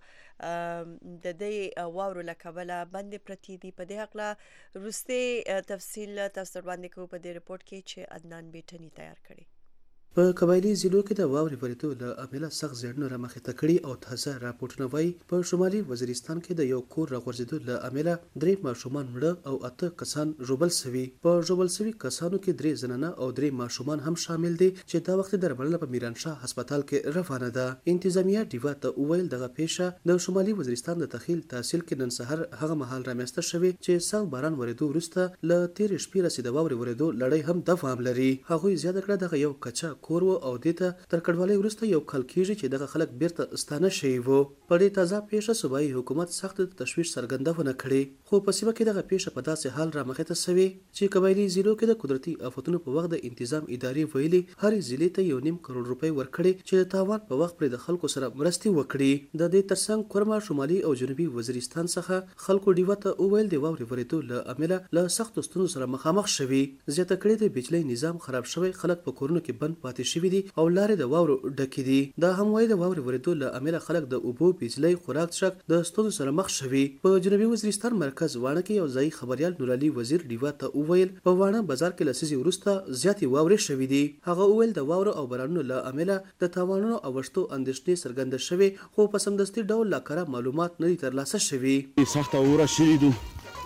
د د دې واورو له کبله بندې پرتې دي. په دې هکله وروستي تفصیل تاسو وړاندې کوو په دې رپورټ کې چې عدنان بیټني تیار کړی. په قبایلي ضلعو کې د واورې ورېدو له امله سخت زیانونه رامخته کړي او تازه راپورټونه وایي په شمالي وزیرستان کې د یو کور راغورځېدو له امله درې ماشومان مړه او اته کسان ژوبل سوي. په ژوبل سوي کسانو کې درې زنانه او درې ماشومان هم شامل دي چې دا وخت درملنه په میرانشاه هسپتال کې روانه ده. انتظامیه ډیوا ته وویل دغه پیښه د شمالي وزیرستان د تخیل تحصیل کې نن سحر هغه مهال رامنځته شوې چې سخت باران ورېدو وروسته له تېرې شپې راهیسې د واورې ورېدو لړۍ هم دوام لري. هغوی زیاته کړه دغه یو کچا کور و او دته تر کډوالۍ وروسته یو کال کېږي چې دغه خلک بیرته ستانه شوي وو. په دې تازه پیښه صوبایي حکومت سخت تشویش څرګندونه کړې خو په سیمه کې دغه پیښه په داسې حال رامخته سوې چې قبایلي ضلعو کې د قدرتي آفتونو په وخت د انتظام ادارې ویلي هرې ضلع ته یو نیم کروڑ روپۍ ورکړي چې د تاوان په وخت پرې د خلکو سره مرستې وکړي. د دې ترڅنګ کورما شمالي او جنوبي وزیرستان څخه خلکو ډیوه ته وویل د واورې ورېدو له امله له سختو ستونزو سره مخامخ شوي. زیاته کړې د بجلۍ نظام خراب شوی، خلک په کورونو کې بند پاتې شوي دي او لارې د واورو ډکې دي. دا هم وایي د واورې ورېدو له امله خلک د اوبو، بجلۍ، خوراک څښاک د ستونزو سره مخ شوي. په جنوبي وزیرستان مرکز واڼه کې یو ځایي خبریال نورعلي وزیر ډیوا ته وویل په واڼه بازار کې له څیزې وروسته زیاتې واورې شوي دي. هغه وویل د واورو او بارانونو له امله د تاوانونو او وشتو اندېښنې څرګنده شوې خو په سمدستي ډول لا کره معلومات نه دي ترلاسه شوي. سخته اوره شوي دي،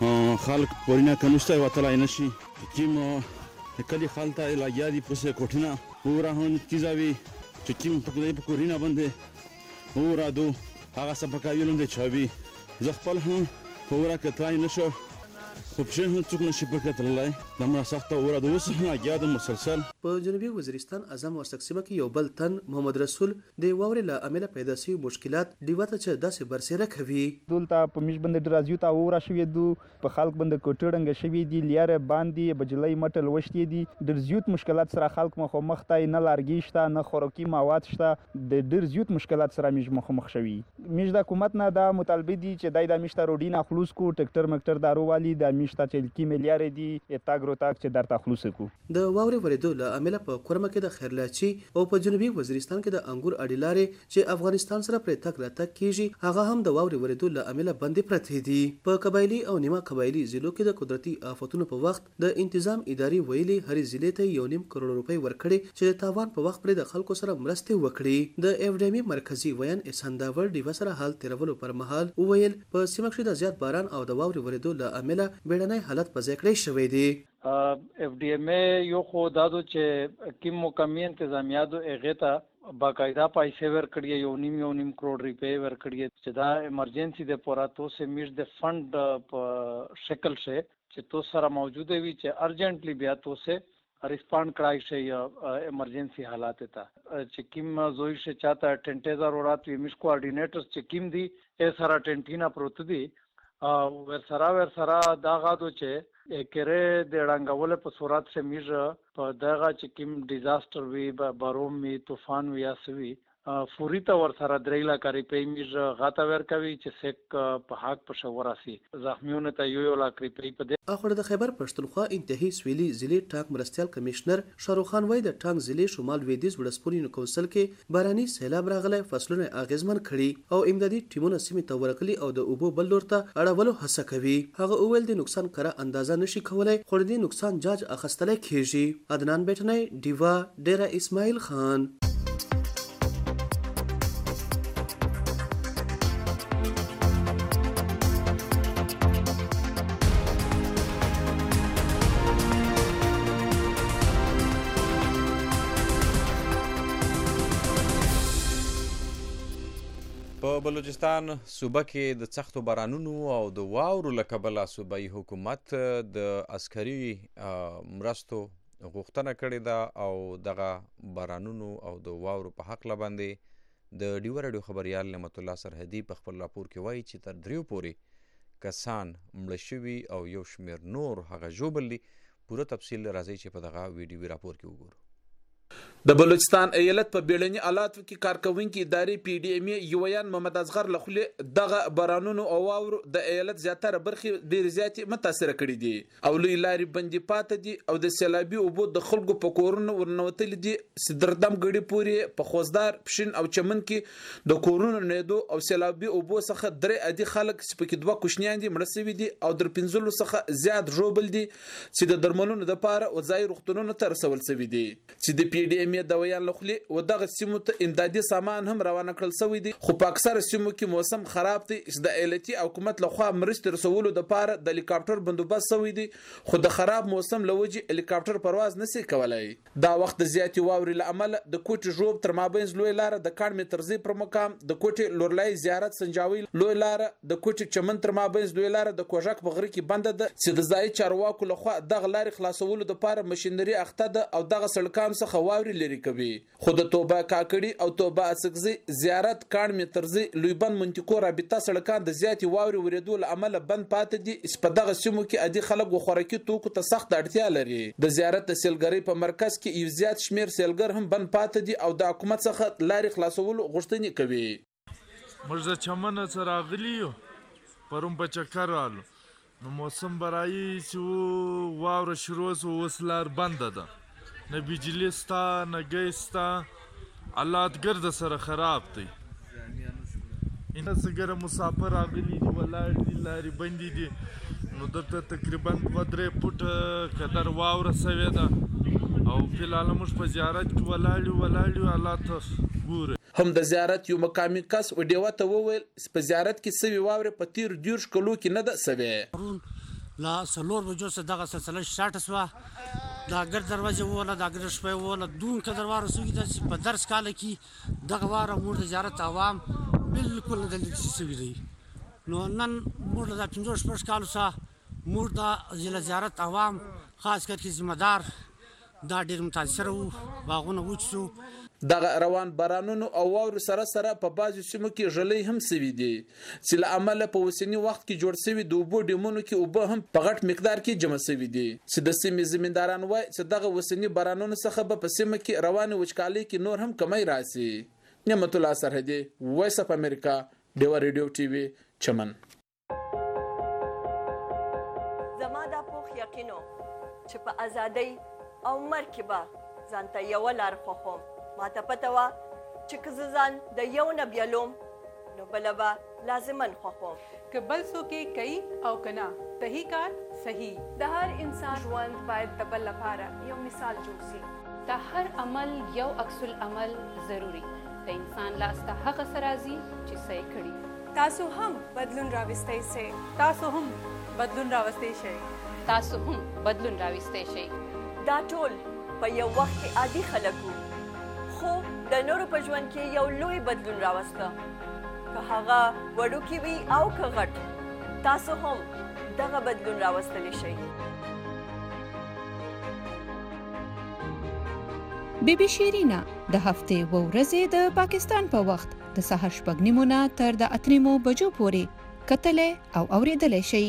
خلک پورینه کنوسته وتلی نشي، کیم کلی خلته لګیا دي پسې کوټینه اوره هم تیزوي چې کیم په کورینه باندې اوره دو هغه څه په کاویلم دی چاوي. زه خپل هم په اوره کې تلای نشو خو پښې هم څوک نشي پکې تللی، دومره سخته اوره ده. اوس هم لګیا ده مسلسل. په جنوبي وزیرستان اعظم ورسک سیمه کې یو بل تن محمد رسول د واورې له امله پیدا شوي مشکلات ډیوه ته چې داسې برسېره کوي. دلته په میش باندې ډېر زیاته اوره شوې ده، په خلک باندې کوټې ړنګه شوي دي، لیاره باندې بجلۍ مټ لوښتې دي. ډېر زیات مشکلات سره خلک مخامخ دي، نه لرګي شته نه خوراکي مواد شته، د ډېر زیات مشکلات سره میش مخامخ شوي. میش د حکومت نه دا مطالبه دي چې دای د میش ته روډي نه خلوص کو، ټکټر مکټر دارو والی د میش ته چې کی ملیارې دي اتاګ روتاګ چې درته خلوص کو. د واورې ورېدو له امله په کورمه کې د خیرلاچي او په جنوبي وزیرستان کې د انګور اډې لارې چې افغانستان سره پرې تګ راتګ کیږي هغه هم د واورې ورېدو له امله بندې پرتې دي. په قبایلي او نیمه قبایلي ضلعو کې د قدرتي آفتونو په وخت د انتظام ادارې ویلي هرې ضلع ته یو نیم کروڑ روپۍ ورکړي چې د تاوان په وخت پرې د خلکو سره مرستې وکړي. د ایفډیمي مرکزي ویان احسان داور ډیوه سره حال تیرولو پر مهال وویل په سیمه کې د زیات باران او د واورې ورېدو له امله بیړنی حالت په ځای کړی شوی دی. اف ډي ام یو خو دادو چې کوم مقامی انتظامیه دو هغه ته باقاعده پیسې ورکړي، یو نیم یو نیم کروڑ روپۍ ورکړي چې دا ایمرجنسي د پورا تو سه میش د فند په شکل شه چې تو سره موجود وي چې ارجنټلی بیا تو سه ریسپانډ کړای شي ایمرجنسي حالات ته. چې کوم زوی شه چاته ټنټیزا روړات وي میش کوارډینیټرز چې کوم دي ا سره ټنټینا پروت دي او ور سره ور سره دا غاډو چې کره د ړنګول په صورت سه میژ په دغه چې کوم ډیزاستر وی بروم می طوفان وی اسوي فوري ته ور سره درېلا کوي په میژ غاته ور کوي چې سک په حق په شوراسي زخمیونه ته یو یو لا کوي په دې. اخر د خیبر پښتونخوا انتهایی سویلي ضلع ټاک مرستيال کمشنر شاروخ خان وای د ټانک ضلع شمال لویدیځ ولسپورینو کونسل کې باراني سیلاب راغلی فصلونه اغیزمن کړي او امدادي ټیمونه سیمې ته ورغلي او د اوبو بل لور ته اړولو هڅه کوي. هغه اول د نقصان کړه اندازه نشي کولای خو د نقصان جاج اخستلای کیږي. عدنان بیٹنی ډیوا ډیرا اسماعیل خان. په بلوچستان صوبه کې د سختو بارانونو او د واورو له کبله صوبایي حکومت د عسکري مرستو غوښتنه کړې ده او دغه بارانونو او د واورو په هکله باندې د ډیوه راډیو خبریال نعمت الله سرحدي په خپل راپور کې وایي چې تر دریو پورې کسان مړه شوي او یو شمېر نور هغه ژوبل دي. پوره تفصیل راځي چې په دغه ویډیوي راپور کې وګورو. د بلوچستان ایالت په بیړني حالاتو کې کارکوونکي ادارې پی ډي ایم یویان محمد اصغر لخلې دغه بارانونو او واورو د ایالت زیاتره برخې ډېر زیاتې متاثره کړي دي او لوی لارې بندي پاتې دي او د سیلابي اوبو د خلکو په کورونو ورنوتلي دي. سدردم ګړي پورې په خوزدار پښین او چمن کې د کورونو نیدو او سیلابي اوبو څخه درې عادي خلک سپکې دوه کوشنیان دي مړه شوي دي او در پنځلو څخه زیات ژوبل دي چې د درملونو لپاره وځای روغتونونو ته رسول شوي دي چې د پی ډي ایم د ویان لخلې و دغه سیمو ته امدادي سامان هم روانه کړل شوی دي. خو په اکثره سیمو کې موسم خراب دی چې د ایالتي حکومت لخوا مرستې رسولو لپاره د هلیکاپټر بندوبست شوی دی خو د خراب موسم له وجې هلیکاپټر پرواز نشي کولای. دا وخت د زیاتې واورې له امله د کوټې ژوب تر مابینځ لوی لاره د کاڼ مترزي پر مقام د کوټې لورلای زیارت سنجاوي لوی لاره د کوټې چمن تر مابینځ لوی لاره د کوژک په غره کې بنده ده چې د ځای چارواکو لخوا دغه لارې خلاصولو لپاره ماشينري اخته ده او دغه سړکان څخه واورې لري کوي. خو د توبه کاکړي او توبه اسکزي زیارت کاڼ مترزي لویبن منطقو رابطه سړکان د زیاتې واورې ورېدو له امله بند پاتې دي چې په دغه سیمو کې عادي خلک و خوراکي توکو ته سخت اړتیا لري. د زیارت د سیلګرۍ په مرکز کې یو زیات شمیر سیلګر هم بند پاتې دي او د حکومت څخه لارې خلاصولو غوښتنې کوي. موږ د چمن څخه راغلي یو پرون په چکر رالو نو موسم برایي چې واوره شروع سو اوس لار بنده ده نه بجلی ستا نه ګیس ستا حالات ګرد سره خراب دی. اینا څنګه مسافر راغلي دي ولاړ دي لارې بندې دي نو دلته تقریبا دوه درې فوټه قدر واوره سوې ده او فلحال موږ په زیارت کې ولاړ یو ولاړ یو حالات ګورو. هم د زیارت یو مقامي کس و ډیوه ته وویل په زیارت کې سوي واورې په تیر دیرش کلو کې نه ده سوې. لا څلور بجو څخه دغه سلسله شاټه سوه دا ګر دروازه وله دا ګر شپه وله دون که دروازه سوي د په درس کال کې دغه واره موږ د زیارت عوام بالکل د لږ سوي دي نو نن موږ د پنځه شپږ کال سره موږ د ضلع زیارت عوام خاص کر کې ذمہ دار دا ډېر متاثر وو باغونه وچ شو. دغه روان بارانونو او واورو سره سره په بعضو سیمو کې ژلۍ هم سوي دي چې له امله په اوسني وخت کې جوړ سوي د اوبو ډیمونو کې اوبه هم په غټ مقدار کې جمع سوي دي چې د سیمې زمینداران وایي چې دغه اوسني بارانونو څخه به په سیمه کې روانې وچکالۍ کې نور هم کمی راسي. نعمت الله سرحدي وایس اف امریکا ډیوا ریډیو ټي وي چمن. زما دا پوخ یقینو چې په ازادۍ او مرګ کې به ځانته یوه لار خوښوم. ماته پته وه چې که زه ځان د یو نه بیلوم نو بله به لازمن خوښوم. که بل څوک یې کوي او که نه صحیح کار صحیح. د هر انسان ژوند باید د بل لپاره یو مثال جوړ سي. د هر عمل یو عکس العمل ضروري. د انسان لاس ته هغه څه راځي چې څه یې کړي. تاسو هم بدلون راوستی سئ. تاسو هم بدلون راوستی شئ. تاسو هم بدلون راوستی شئ. دا ټول په یو وخت کې عادي خلک وو خو د نورو په ژوند کې یو لوی بدلون راوسته که هغه وړوکی وي او که غټ تاسو هم دغه بدلون راوستلی شئ. بی بی شیرینا د هفتې و ورځې د پاکستان په وخت د سهار شپږ نیمو نه تر د اته نیمو بجو پورې کتلی او اوریدلی شئ.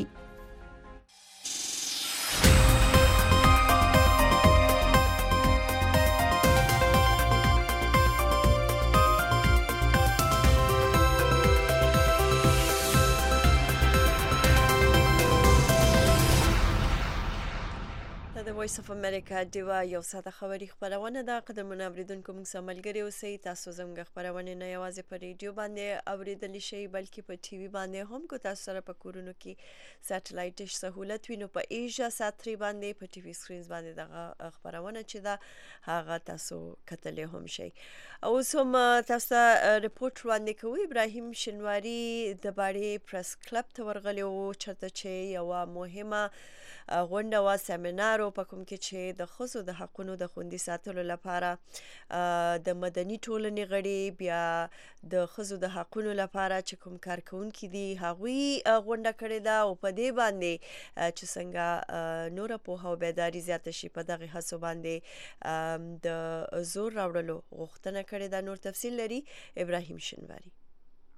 وایس اف امریکا ډیوا یو ساده خبري خبرونه ده. قدرمن اوریدونکو موږ سره ملګري اوسئ. تاسو زموږ خبرونه نه یوازې په ریډیو باندې اوریدلی شئ بلکې په ټي وي باندې هم کو تاسو سره په کورونو کې ساتلایت ډیش سهولت وینو په ایجا ساتري باندې په ټي وي سکرینز باندې دغه خبرونه چې ده هغه تاسو کتلی هم شئ. اوس هم تاسو ته ریپورت وړاندې کوو. ابراهیم شنواري د باړې پریس کلب ته ورغلی و چېرته چې یوه مهمه غونډه وه سیمینار په کوم کې چې د ښځو د حقونو د خوندي ساتلو لپاره د مدني ټولنې غړي بیا د ښځو د حقونو لپاره چې کوم کارکوونکي دي هغوی غونډه کړې ده او په دې باندې چې څنګه نوره پوهه او بیداري زیاته شي په دغې هڅو باندې د زور راوړلو غوښتنه کړې ده. نور تفصیل لري ابراهیم شنواري.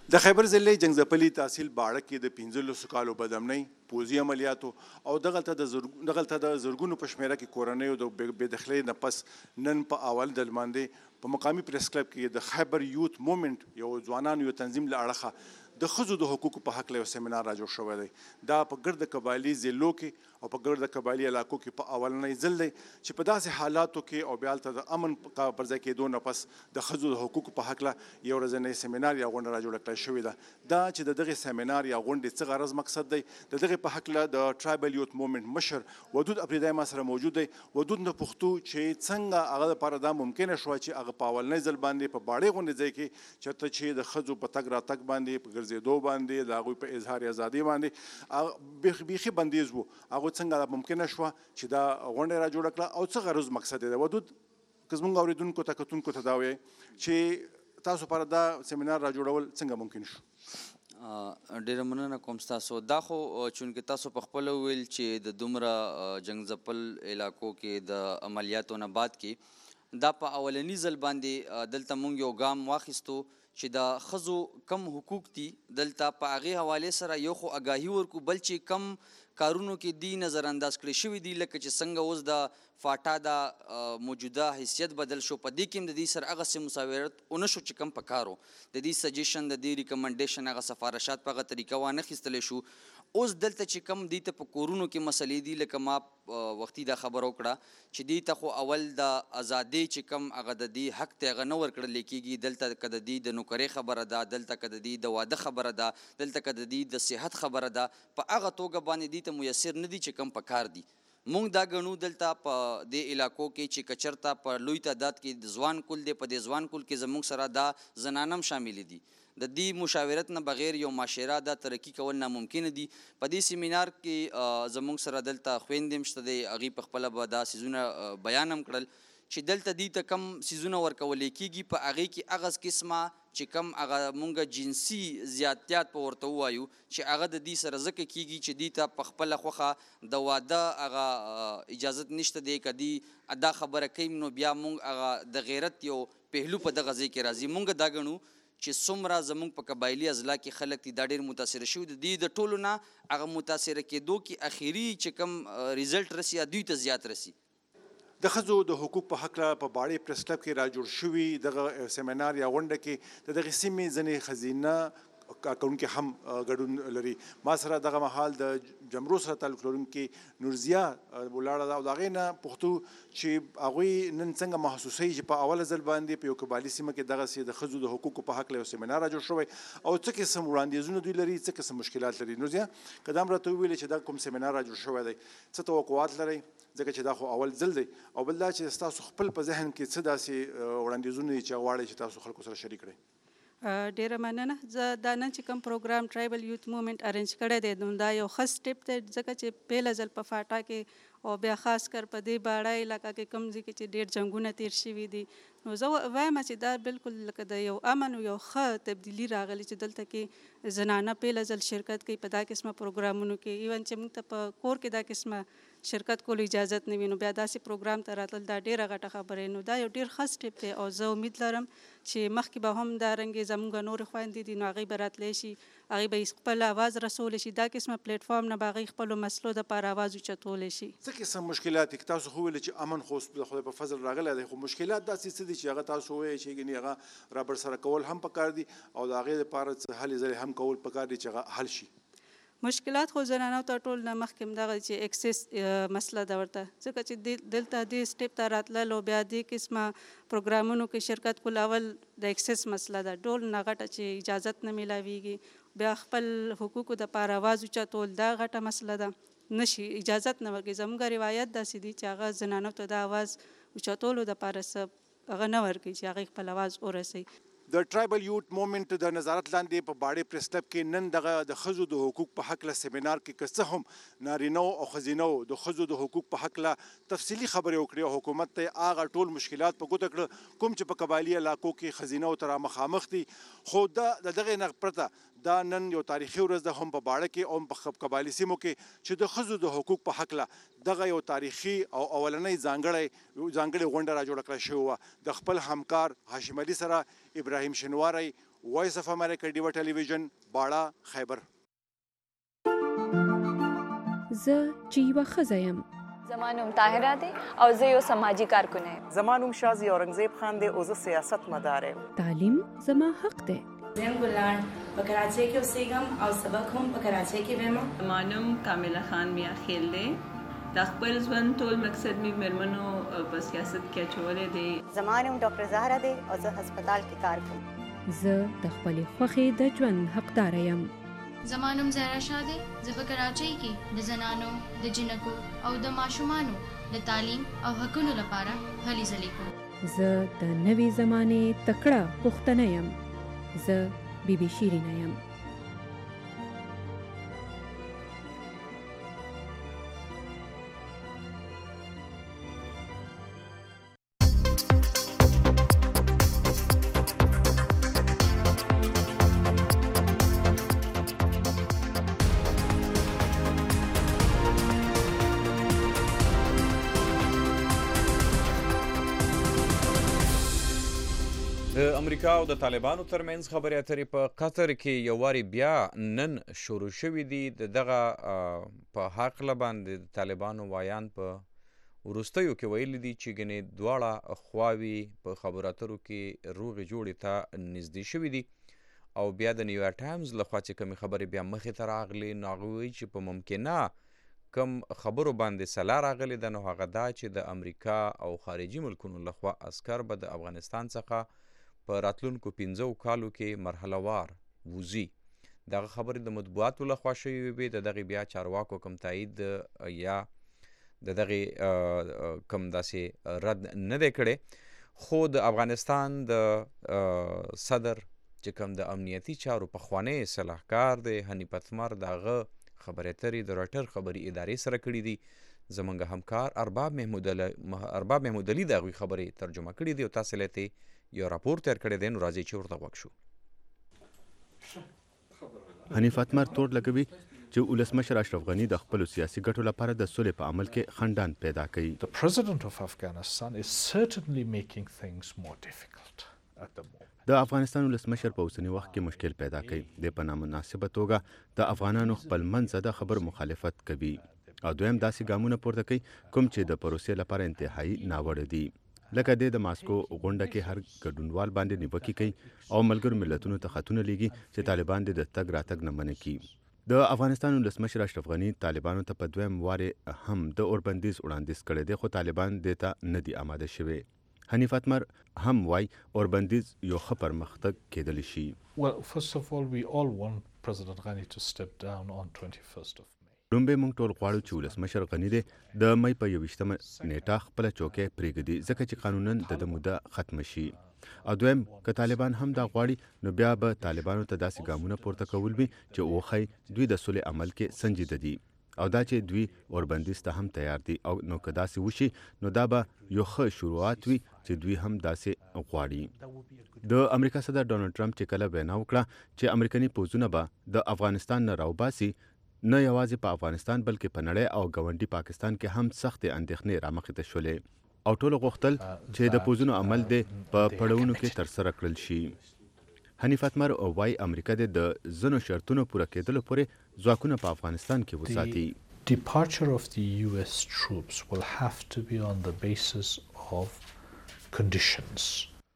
د خیبر ضلع جنگځپلي تحصیل باړه کې د پنځلسو کالو بدامنۍ پوځي عملیاتو او دغلته د دغلته د زرګونو په شمېره کې کورنیو د بېدخلۍ نه پس نن په اول د لمانځه په مقامي پریس کلب کې د خیبر یوت مومنټ یو ځوانانو یو تنظیم له اړخه د ښځو د حقوقو په حق له یو سیمینار را جوړ شوی دی. دا په ګرد قبایلي ضلعو کې او په ګرد قبایلي علاقو کې په اولنی ځل دی چې په داسې حالاتو کې او بیا هلته د امن پر ځای کېدو نه پس د ښځو د حقوقو په هکله یو ورځنی سیمینار یا غونډه را جوړه کړې شوې ده. دا چې د دغې سیمینار یا غونډې څه غرض مقصد دی د دغې په هکله د ټرایبل یوت مومنټ مشر ودود اپریدی ما سره موجود دی. ودود نه پوښتو چې څنګه هغه لپاره دا ممکنه شوه چې هغه په اولنی ځل باندې په باړې غونډې ځای کې چېرته چې د ښځو په تګ راتګ باندې په ګرځېدو باندې د هغوی په اظهار ازادي باندې بیخي بندیز و هغوی څنګه دا ممکنه شوه چې دا غونډه را جوړه کړه او څه غرض مقصد یې ده. ودود که زموږ اورېدونکو ته کتونکو ته دا وایي چې تاسو لپاره دا سیمینار را جوړول څنګه ممکن شو؟ ډېره مننه کوم ستاسو. دا خو چونکې تاسو په خپله وویل چې د دومره جنګځپل علاقو کې د عملیاتو نه بعد کې دا په اولني ځل باندې دلته موږ یو ګام واخیستو چې د ښځو کم حقوق دي دلته په هغې حوالې سره یو خو آګاهي ورکو بل چې کم کارونو کې دی نظر انداز کړی شوي دي لکه چې څنګه اوس د فاټا د موجوده حیثیت بدل شو په دې کې هم د دې سره هغسې مساورت ونه شو چې کم په کار و د دې سجیشن د دې ریکمنډیشن هغه سفارشات په هغه طریقه وانخیستلی شو. اوس دلته چې کم دې ته په کورونو کې مسلې دي لکه ما وختي دا خبره وکړه چې دې ته خو اول د ازادۍ چې کم هغه د دې حق ته هغه نه ورکړلی کېږي. دلته که د دې د نوکرۍ خبره ده دلته که د دې د واده خبره ده دلته که د دې د صحت خبره ده په هغه توګه باندې دې ته میسر نه دي چې کم په کار دي. مونږ دا ګڼو دلته په دې علاقو کې چې که چېرته په لوی تعداد کې د ځوان کل دی په دې ځوان کل کې زموږ سره دا زنانه هم شاملې دي. د دې مشاورت نه بغیر یو معاشره دا ترقي کول ناممکنه دي. په دې سیمینار کې زموږ سره دلته خویندې هم شته دی هغې په خپله به دا څیزونه بیان هم کړل چې دلته دې ته کم څیزونه ورکولی کېږي په هغې کې هغه قسمه چې کم هغه مونږ جنسي زیاتیات په ورته ووایو چې هغه د دې سره ځکه کېږي چې دې ته په خپله خوښه د واده هغه اجازت نشته دی که دې دا خبره کوي نو بیا مونږ هغه د غیرت یو پهلو په دغه ځای کې راځي. مونږ دا ګڼو چې څومره زموږ په قبایلي اضلاع کې خلک دي دا ډېر متاثره شوي د دې د ټولو نه هغه متاثره کېدو کې اخري چې کوم ریزلټ رسي دوی ته زیات رسي. د ښځو د حقوق په هکله په باړې پریس کلب کې را جوړ شوي دغه سیمینار یا غونډه کې د دغې سیمې ځینې ښځینه کارکوونکي هم ګډون لري. ما سره دغه مهال د جمرو سره تعلق لرونکي نورزیا ولاړه ده او د هغې نه پوښتو چې هغوی نن څنګه محسوسوي چې په اوله ځل باندې په یو قبایلي سیمه کې دغسې د ښځو د حقوقو په هکله یو سیمینار را جوړ شوی او څه قسم وړاندیزونه دوی لري څه قسم مشکلات لري. نورزیا که دا هم راته وویلې چې دا کوم سیمینار را جوړ شوی دی څه توقعات لرئ ځکه چې دا خو اول ځل دی او بل دا چې ستاسو خپل په ذهن کې څه داسې وړاندیزونه دي چې غواړئ چې تاسو خلکو سره شریک کړئ؟ ډیره مننه. زه دا نن چې کوم پروګرام ټرایبل یوت مومنټ ارینج کړی دی نو دا یو ښه سټیپ دی ځکه چې پهله ځل په فاټا کې او بیا خاص کر په دې باړه علاقه کې کوم ځای کې چې ډېر جنګونه تیر شوي دي نو زه وایم چې دا بالکل لکه د یو امن او یو ښه تبدیلي راغلی چې دلته کې زنانه پهله ځل شرکت کوي په دا قسمه پروګرامونو کې ایون چې موږ ته په کور کې دا قسمه شرکت کولو اجازت نه وي نو بیا داسې پروګرام ته راتلل دا ډېره غټه خبره نو دا یو ډېر ښه سټیپ دی او زه امید لرم چې مخکې به هم دارنګې زموږ نورې خویندې دي نو هغوی به راتلی شي هغوی به خپل اواز رسولی شي دا قسمه پلیټفارم نه به هغوی خپلو مسلو دپاره اواز اوچتولی شي. څه قسم مشکلات دي که تاسو خو ویلې چې امن خو د خدای په فضل راغلی دی خو مشکلات داسې څه دي چې هغه تاسو ووایئ چې ګنې هغه رابر سره کول هم پکار دي او د هغې دپاره څه هلې ځلې هم کول پکار دي چې هغه حل شي؟ مشکلات خو زنانو ته ټول نه مخکې همدغه چې اکسس مسله ده ورته ځکه چې دلته دې سټیپ ته راتلل او بیا دې قسمه پروګرامونو کې شرکت کول اول د اکسس مسله ده ډول نه غټه چې اجازت نه میلاویږي بیا خپل حقوقو دپاره اواز اوچتول دا غټه مسله ده نشي اجازت نه ورکوي. زموږ روایت داسې دي چې هغه زنانو ته د اواز اوچتولو دپاره څه هغه نه ورکوي چې هغوی خپل اواز ورسوي. د ټرایبل یوت مومنټ د نظارت لاندې په باړې پریس کلب کې نن دغه د ښځو د حقوق په هکله سیمینار کې که څه هم نارینهو او ښځینهو د ښځو د حقوق په هکله تفصیلي خبرې وکړې او حکومت ته یې هغه ټول مشکلات په ګوته کړه کوم چې په قبایلي علاقو کې ښځینهو ته را مخامخ دي خو دا د دغې نه پرته دا نن یو تاریخي ورځ ده هم په باړه کې او په قبایلي سیمو کې چې د ښځو د حقوق په هکله دغه یو تاریخي او اولنۍ ځانګړی ځانګړې غونډه را جوړه کړه شوې وه د خپل همکار هاشم علي سره ابراهیم شنواری وایس اف امریکا ډیوه ټلویزیون باړه خیبر. زه چې یوه ښځه یم. زما نوم طاهره دی او زه یو سماجي کارکونه یم. زما نوم شازي اورنګزیب خان دی او زه سیاست مدار یم. تعلیم زما حق دی. زم ګلان په کراچۍ کې اوسېږم او سبق هم په کراچۍ کې وایم. زما نوم کامله خان میا خیل دی. د خپل ژوند ټول مقصد مې مېرمنو په سیاست کې اچولی دی. زما نوم ډاکټر زهره دی او زه هسپتال کې کار کوم. زه د خپلې خوښې د ژوند حقداره یم. زما نوم زهرا شاه دی. زه په کراچۍ کې د زنانو د جنکو او د ماشومانو د تعلیم او حقونو لپاره هلې ځلې کوم. زه د نوې زمانې تکړه پښتنه یم. زه بی بی شیرینه یم. د امریکا او د طالبانو ترمنځ خبرې اترې په قطر کې یو وارې بیا نن شروع شوي دي. د دغه په هکله باندې د طالبانو وایان په وروستیو کې ویلي دي چې ګنې دواړه خواوې په خبرو اترو کې روغې جوړې ته نږدې شوي دي او بیا د نیویارک ټایمز لخوا چې کومې خبرې بیا مخې ته راغلې نو هغوی وایي چې په ممکنه کم خبرو باندې سلا راغلې ده نو هغه دا چې د امریکا او خارجي ملکونو لخوا عسکر به د افغانستان څخه په راتلونکو پنځو کالو کې مرحله وار وځي. دغه خبرې د مطبوعاتو لخوا شوې وې. د دغې بیا چارواکو کم تایید یا د دغې کم داسې رد نه دی کړی. خو د افغانستان د صدر چې کوم د امنیتي چارو پخوانی صلاحکار دی حنیف اتمر د هغه خبرې اترې د راټر خبري ادارې سره کړي دي. زموږ همکار ارباب محمود ارباب محمود علي د هغوی خبرې ترجمه کړي دي او تاسې له یو راپور تیر کړی دی نو راځئ چې ورته غوږ شو. حنیف اتمر تور لګوي چې ولسمشر اشرف غني د خپلو سیاسي ګټو لپاره د سولې په عمل کې خنډان پیدا کوي. The president of Afghanistan is certainly making things more difficult at the moment. د افغانستان ولسمشر په اوسني وخت کې مشکل پیدا کوي. د په نامناسبه توګه د افغانانو خپل منځ د خبر مخالفت کوي او دویم داسې ګامونه پورته کوي کوم چې د پروسې لپاره انتهایی ناوړه دي. لکه د د ماسکو غونډه کې هر ګډونوال باندې نیوکې کوي او ملګرو ملتونو ته خطونه لیږي چې طالبان د تګ راتګ نه منع کړي. د افغانستان ولسمشر اشرف غني طالبانو ته په دویم وارې هم د اوربندیز وړاندیز کړی دی خو طالبان دې ته نه دي آماده شوي. حنیف اتمر هم وایي اوربندیز یو ښه پرمختګ کېدلی شي. Well, first of all, we all want President Ghani to step down on twenty-first of لومبې موږ ټول غواړو چې ولسمشر غني دی د مۍ په یوویشتمه نیټه خپله چوکۍ پرېږدي ځکه چې قانونا د ده موده ختمه شي. او دویم که طالبان هم دا غواړي نو بیا به طالبانو ته داسې ګامونه پورته کول وي چې وښایي دوی د سولې عمل کې سنجیده دي او دا چې دوی اوربندیز ته هم تیار دي او نو که داسې وشي نو دا به یو ښه شروعات وي چې دوی هم داسې غواړي. د امریکا صدر ډونالډ ټرمپ چې کله وینا وکړه چې امریکني پوځونه به د افغانستان نه راوباسي نه یوازې په افغانستان بلکې په نړۍ او ګاونډي پاکستان کې هم سختې اندېښنې رامخې ته شولې او ټولو غوښتل چې د پوځونو عمل دې په پړاوونو کې ترسره کړل شي. حنیف اتمر وایي امریکا دې د ځینو شرطونو پوره کېدلو پورې ځواکونه په افغانستان کې وساتي. Departure of the U S troops will have to be on the basis of conditions.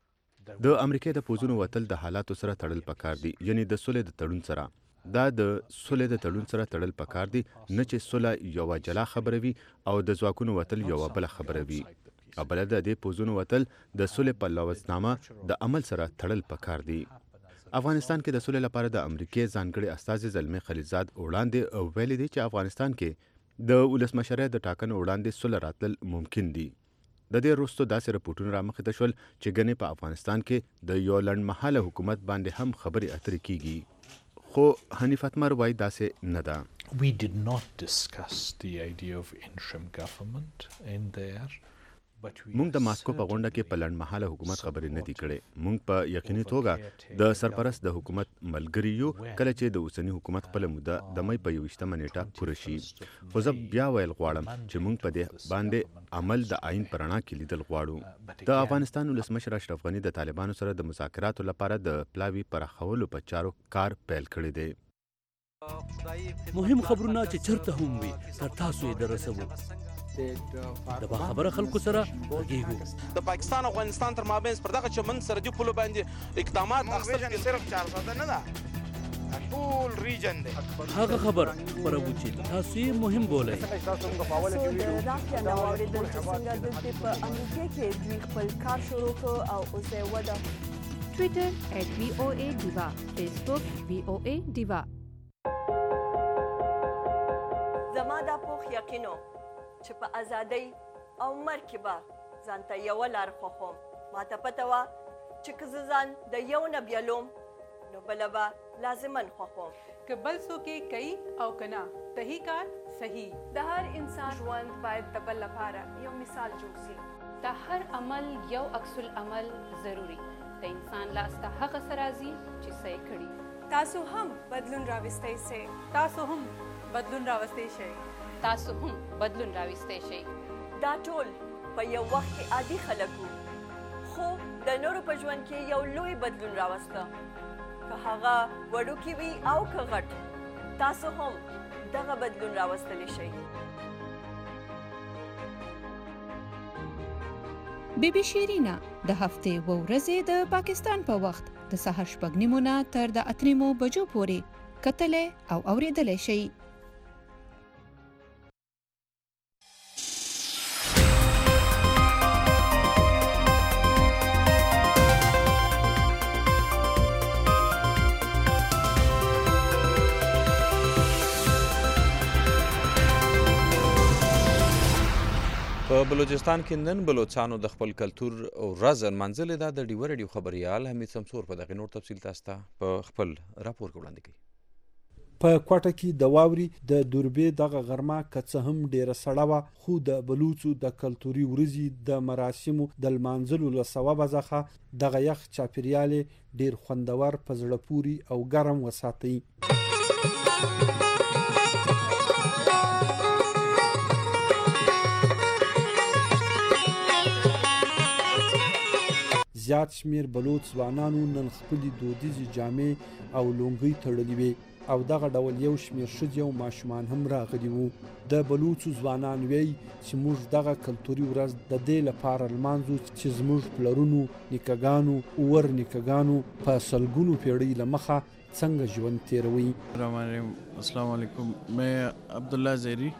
د امریکا د پوځونو وتل د حالاتو سره تړل پکار دي یعنی د سولې د تړون سره. دا د سولې د تړون سره تړل پکار دي نه چې سوله یوه جلا خبره وي او د ځواکونو وتل یوه بله خبره وي. او بله د دې پوځونو وتل د سولې په لوظنامه د عمل سره تړل پکار دي. افغانستان کې د سولې لپاره د امریکې ځانګړي استازي زلمي خلیلزاد وړاندې ویلي دي چې افغانستان کې د ولسمشرۍ د ټاکنو وړاندې سوله راتلل ممکن دي. د دې وروسته داسې رپورټونه رامخې ته شول چې ګنې په افغانستان کې د یو لنډمهاله حکومت باندې هم خبرې اترې کیږي. خو حنیف اتمر وایي داسې نه ده. We did not discuss the idea of interim government in there موږ د ماسکو په غونډه کې په لنډمهاله حکومت خبرې نه دي کړې. موږ په یقیني توګه د سرپرست د حکومت ملګري یو کله چې د اوسني حکومت خپله موده د مۍ په یوویشتمه نیټه پوره شي. خو زه بیا ویل غواړم چې موږ په دې باندې عمل د آئین په رڼا کې لیدل غواړو. د افغانستان ولسمشر اشرف غني د طالبانو سره د مذاکراتو لپاره د پلاوي پراخولو په چارو کار پیل کړی دی. مهم خبرونه چې چرته هم وي تر تاسو یې دررسوو. د باخبره خلکو سره غږیږو. د پاکستان او افغانستان تر مابین پر دغه چمن سرحدي پولو باندې اقدامات اخیستل صرف چار ساده نه ده، ټول ریجن دی. هغه خبر خبرو چې تاسو یې مهم بولئ. د راکیا نو اوریدل چې څنګه د په امریکا کې دوی خپل کار شروع کړ او اوس یې وده. ټویټر ایٹ وی او اے ډیوا، فیسبوک وی او اے ډیوا. زما دا پوخ یقینو چې په ازادۍ او مرګ کې به ځان ته یوه لار خوښوم. ما ته پته وه چې که زه ځان د یو نه بیلوم نو بله به لازما خوښوم. که بل څوک یې کوي او که نه صحیح کار صحیح. د هر انسان ژوند باید د بل لپاره یو مثال جوړ شي. د هر عمل یو عکس العمل ضروري. د انسان لاس ته هغه څه راځي چې څه یې کړي. تاسو هم بدلون راوستی سئ. تاسو هم بدلون راوستی شئ. تاسو هم بدلون راوستی شئ. دا ټول په یو وخت کې عادي خلک وو، خو د نورو په ژوند کې یو لوی بدلون راوسته. که هغه وړوکی وي او که غټ، تاسو هم دغه بدلون راوستلی شئ. بی بی شیرینا د هفتې و ورځې د پاکستان په وخت د سهار شپږ نیمو نه تر د اتو نیمو بجو پورې کتلی او اوریدلی شئ. په بلوچستان کې نن بلوچستانو د خپل کلتور او ورځ نمانځلې ده. د ډیوه رادیو خبریال حمید سمسور په دغه نور تفصیل تاسو ته په خپل راپور کې وړاندې کوي. په کوټه کې د واوري د دوربې دغه غرمه که څه هم ډیره سړه وه، خو د بلوڅو د کلتوري ورځې د مراسمو د لمانځلو له سببه څخه دغه یخ چاپیریال ډیر خوندور، په زړه پوري او ګرم وساتئ. زیات شمیر بلوچ ځوانانو نن خپلې دودیزې جامې او لونګۍ تړلې وې او دغه ډول یو شمیر ښځې او ماشومان هم راغلي وو. د بلوچو ځوانان وایي چې موږ دغه کلتوري ورځ د دې لپاره لمانځو چې زموږ پلرونو، نیکهګانو، ور نیکهګانو په سلګونو پیړۍ له مخه څنګه ژوند تیروي. السلام علیکم، میں عبداللہ زیری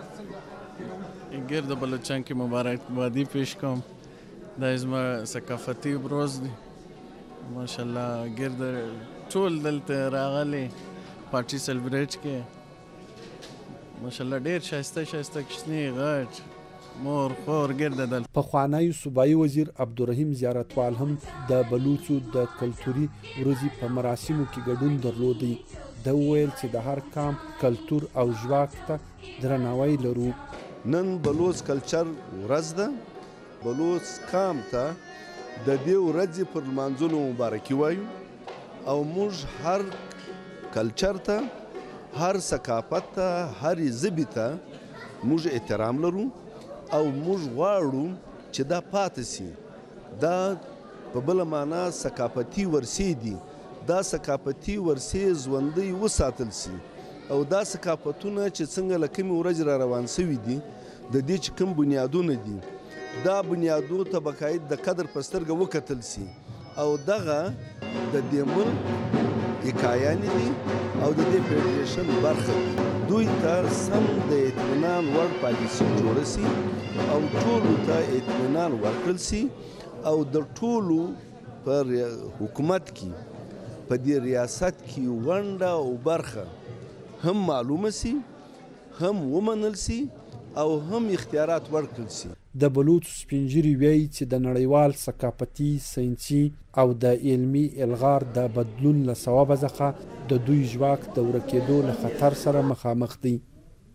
گرد بلوچستان کی مبارکبادی پیش کوم. دا زما ثقافتي ورځ دی. ماشاءالله ګرد ټول دلته راغلي پارټي سیلیبریټ کې. ماشاءالله ډېر ښایسته ښایسته کښتنې غټ مور خور ګرده دلته. پخوانی صوبایي وزیر عبدالرحیم زیارتوال هم د بلوچو د کلتوري ورځې په مراسمو کې ګډون درلودی. ده وویل چې د هر قام کلتور او ژواک ته درناوی لرو. نن بلوچ کلچر ورځ ده. بلوچ قام ته د دې ورځې پر لمانځلو مبارکي وایو او موږ هر کلچر ته، هر ثقافت ته، هر ژبې ته موږ احترام لرو او موږ غواړو چې دا پاتې سي. دا په بله معنا ثقافتي ورثې دي. دا ثقافتي ورثې ژوندۍ وساتل سي او دا ثقافتونه چې څنګه له کومې ورځې را روان سوي دي، د دې چې کوم بنیادونه دي، دا بنیادو ته باید د قدر په سترګه وکتل سي او دغه د دې ملک حکایانې دي او د دې فیډریشن برخه دي. دوی ته سم د اطمینان وړ پالیسي جوړه سي او ټولو ته اطمینان ورکړل سي او د ټولو پر حکومت کې په دې ریاست کې ونډه او برخه هم معلومه سي، هم ومنل سي او هم اختیارات ورکړل سي. د بلوچ سپینږیري وایي چې د نړیوال ثقافتي، ساینسي او د علمي الغار د بدلون له سببه څخه د دوی ژواک د ورکېدو له خطر سره مخامخ دی.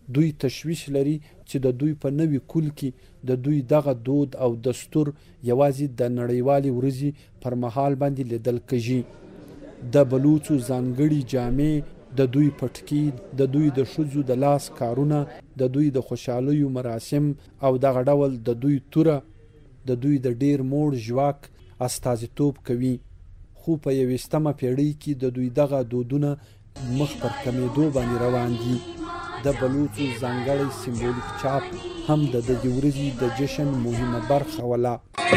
دوی تشویش لري چې د دوی په نوي کول کې د دوی دغه دود او دستور یوازې د نړیوالې ورځې پر مهال باندې لیدل کېږي. د بلوڅو ځانګړي جامې، د دوی پټکي، د دوی د ښځو د لاس کارونه، د دوی د خوشحالیو مراسم او دغه ډول د دوی توره د دوی د ډیر موړ ژواک استازیتوب کوي. خو په یویشتمه پیړۍ کې د دوی دغه دودونه مخ پر کمیدو باندې روان دي. د بلوڅو ځانګړی سمبولیک چاپ هم د دې ورځې د جشن مهمه برخه وله.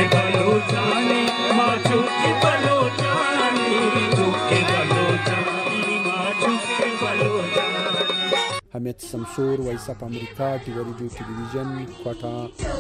حمید سمسور، وایس اف امریکا، ټیوي ریډیو ټلویزیون، کوټه.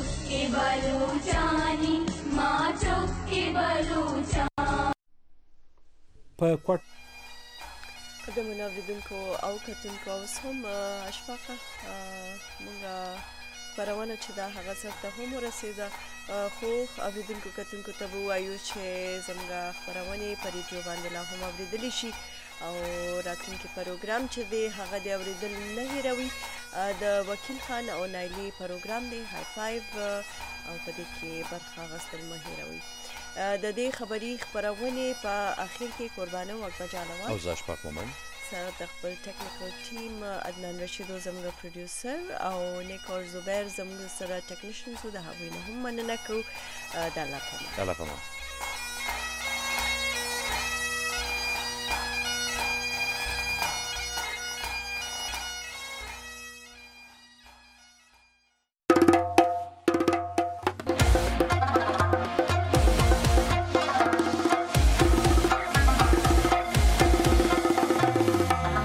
په کوټ د منوریدونکو او کتونکو اوس هم اشفاقه مونږه خپرونه چې دا هغه سر ته هم ورسېده، خو اوریدونکو کتونکو ته به ووایو چې زموږ خپرونې په ریډیو باندې لا هم اورېدلی شي او راتلونکي پروګرام چې دی هغه د اورېدل نه هېروي. د وکیل خان او نایلې پروګرام دی های فایو او په دې کې برخه اخیستل مه هېروئ. د دې خبري خپرونې په اخر کې قربانه او اکبر جانوان او زه اشفاق مومن سره د خپل ټیکنیکل ټیم عدنان رشید زموږ پروډوسر او نیک اور زبیر زموږ سره ټیکنیشنز د هغوی نه هم مننه کوو. د الله پامان.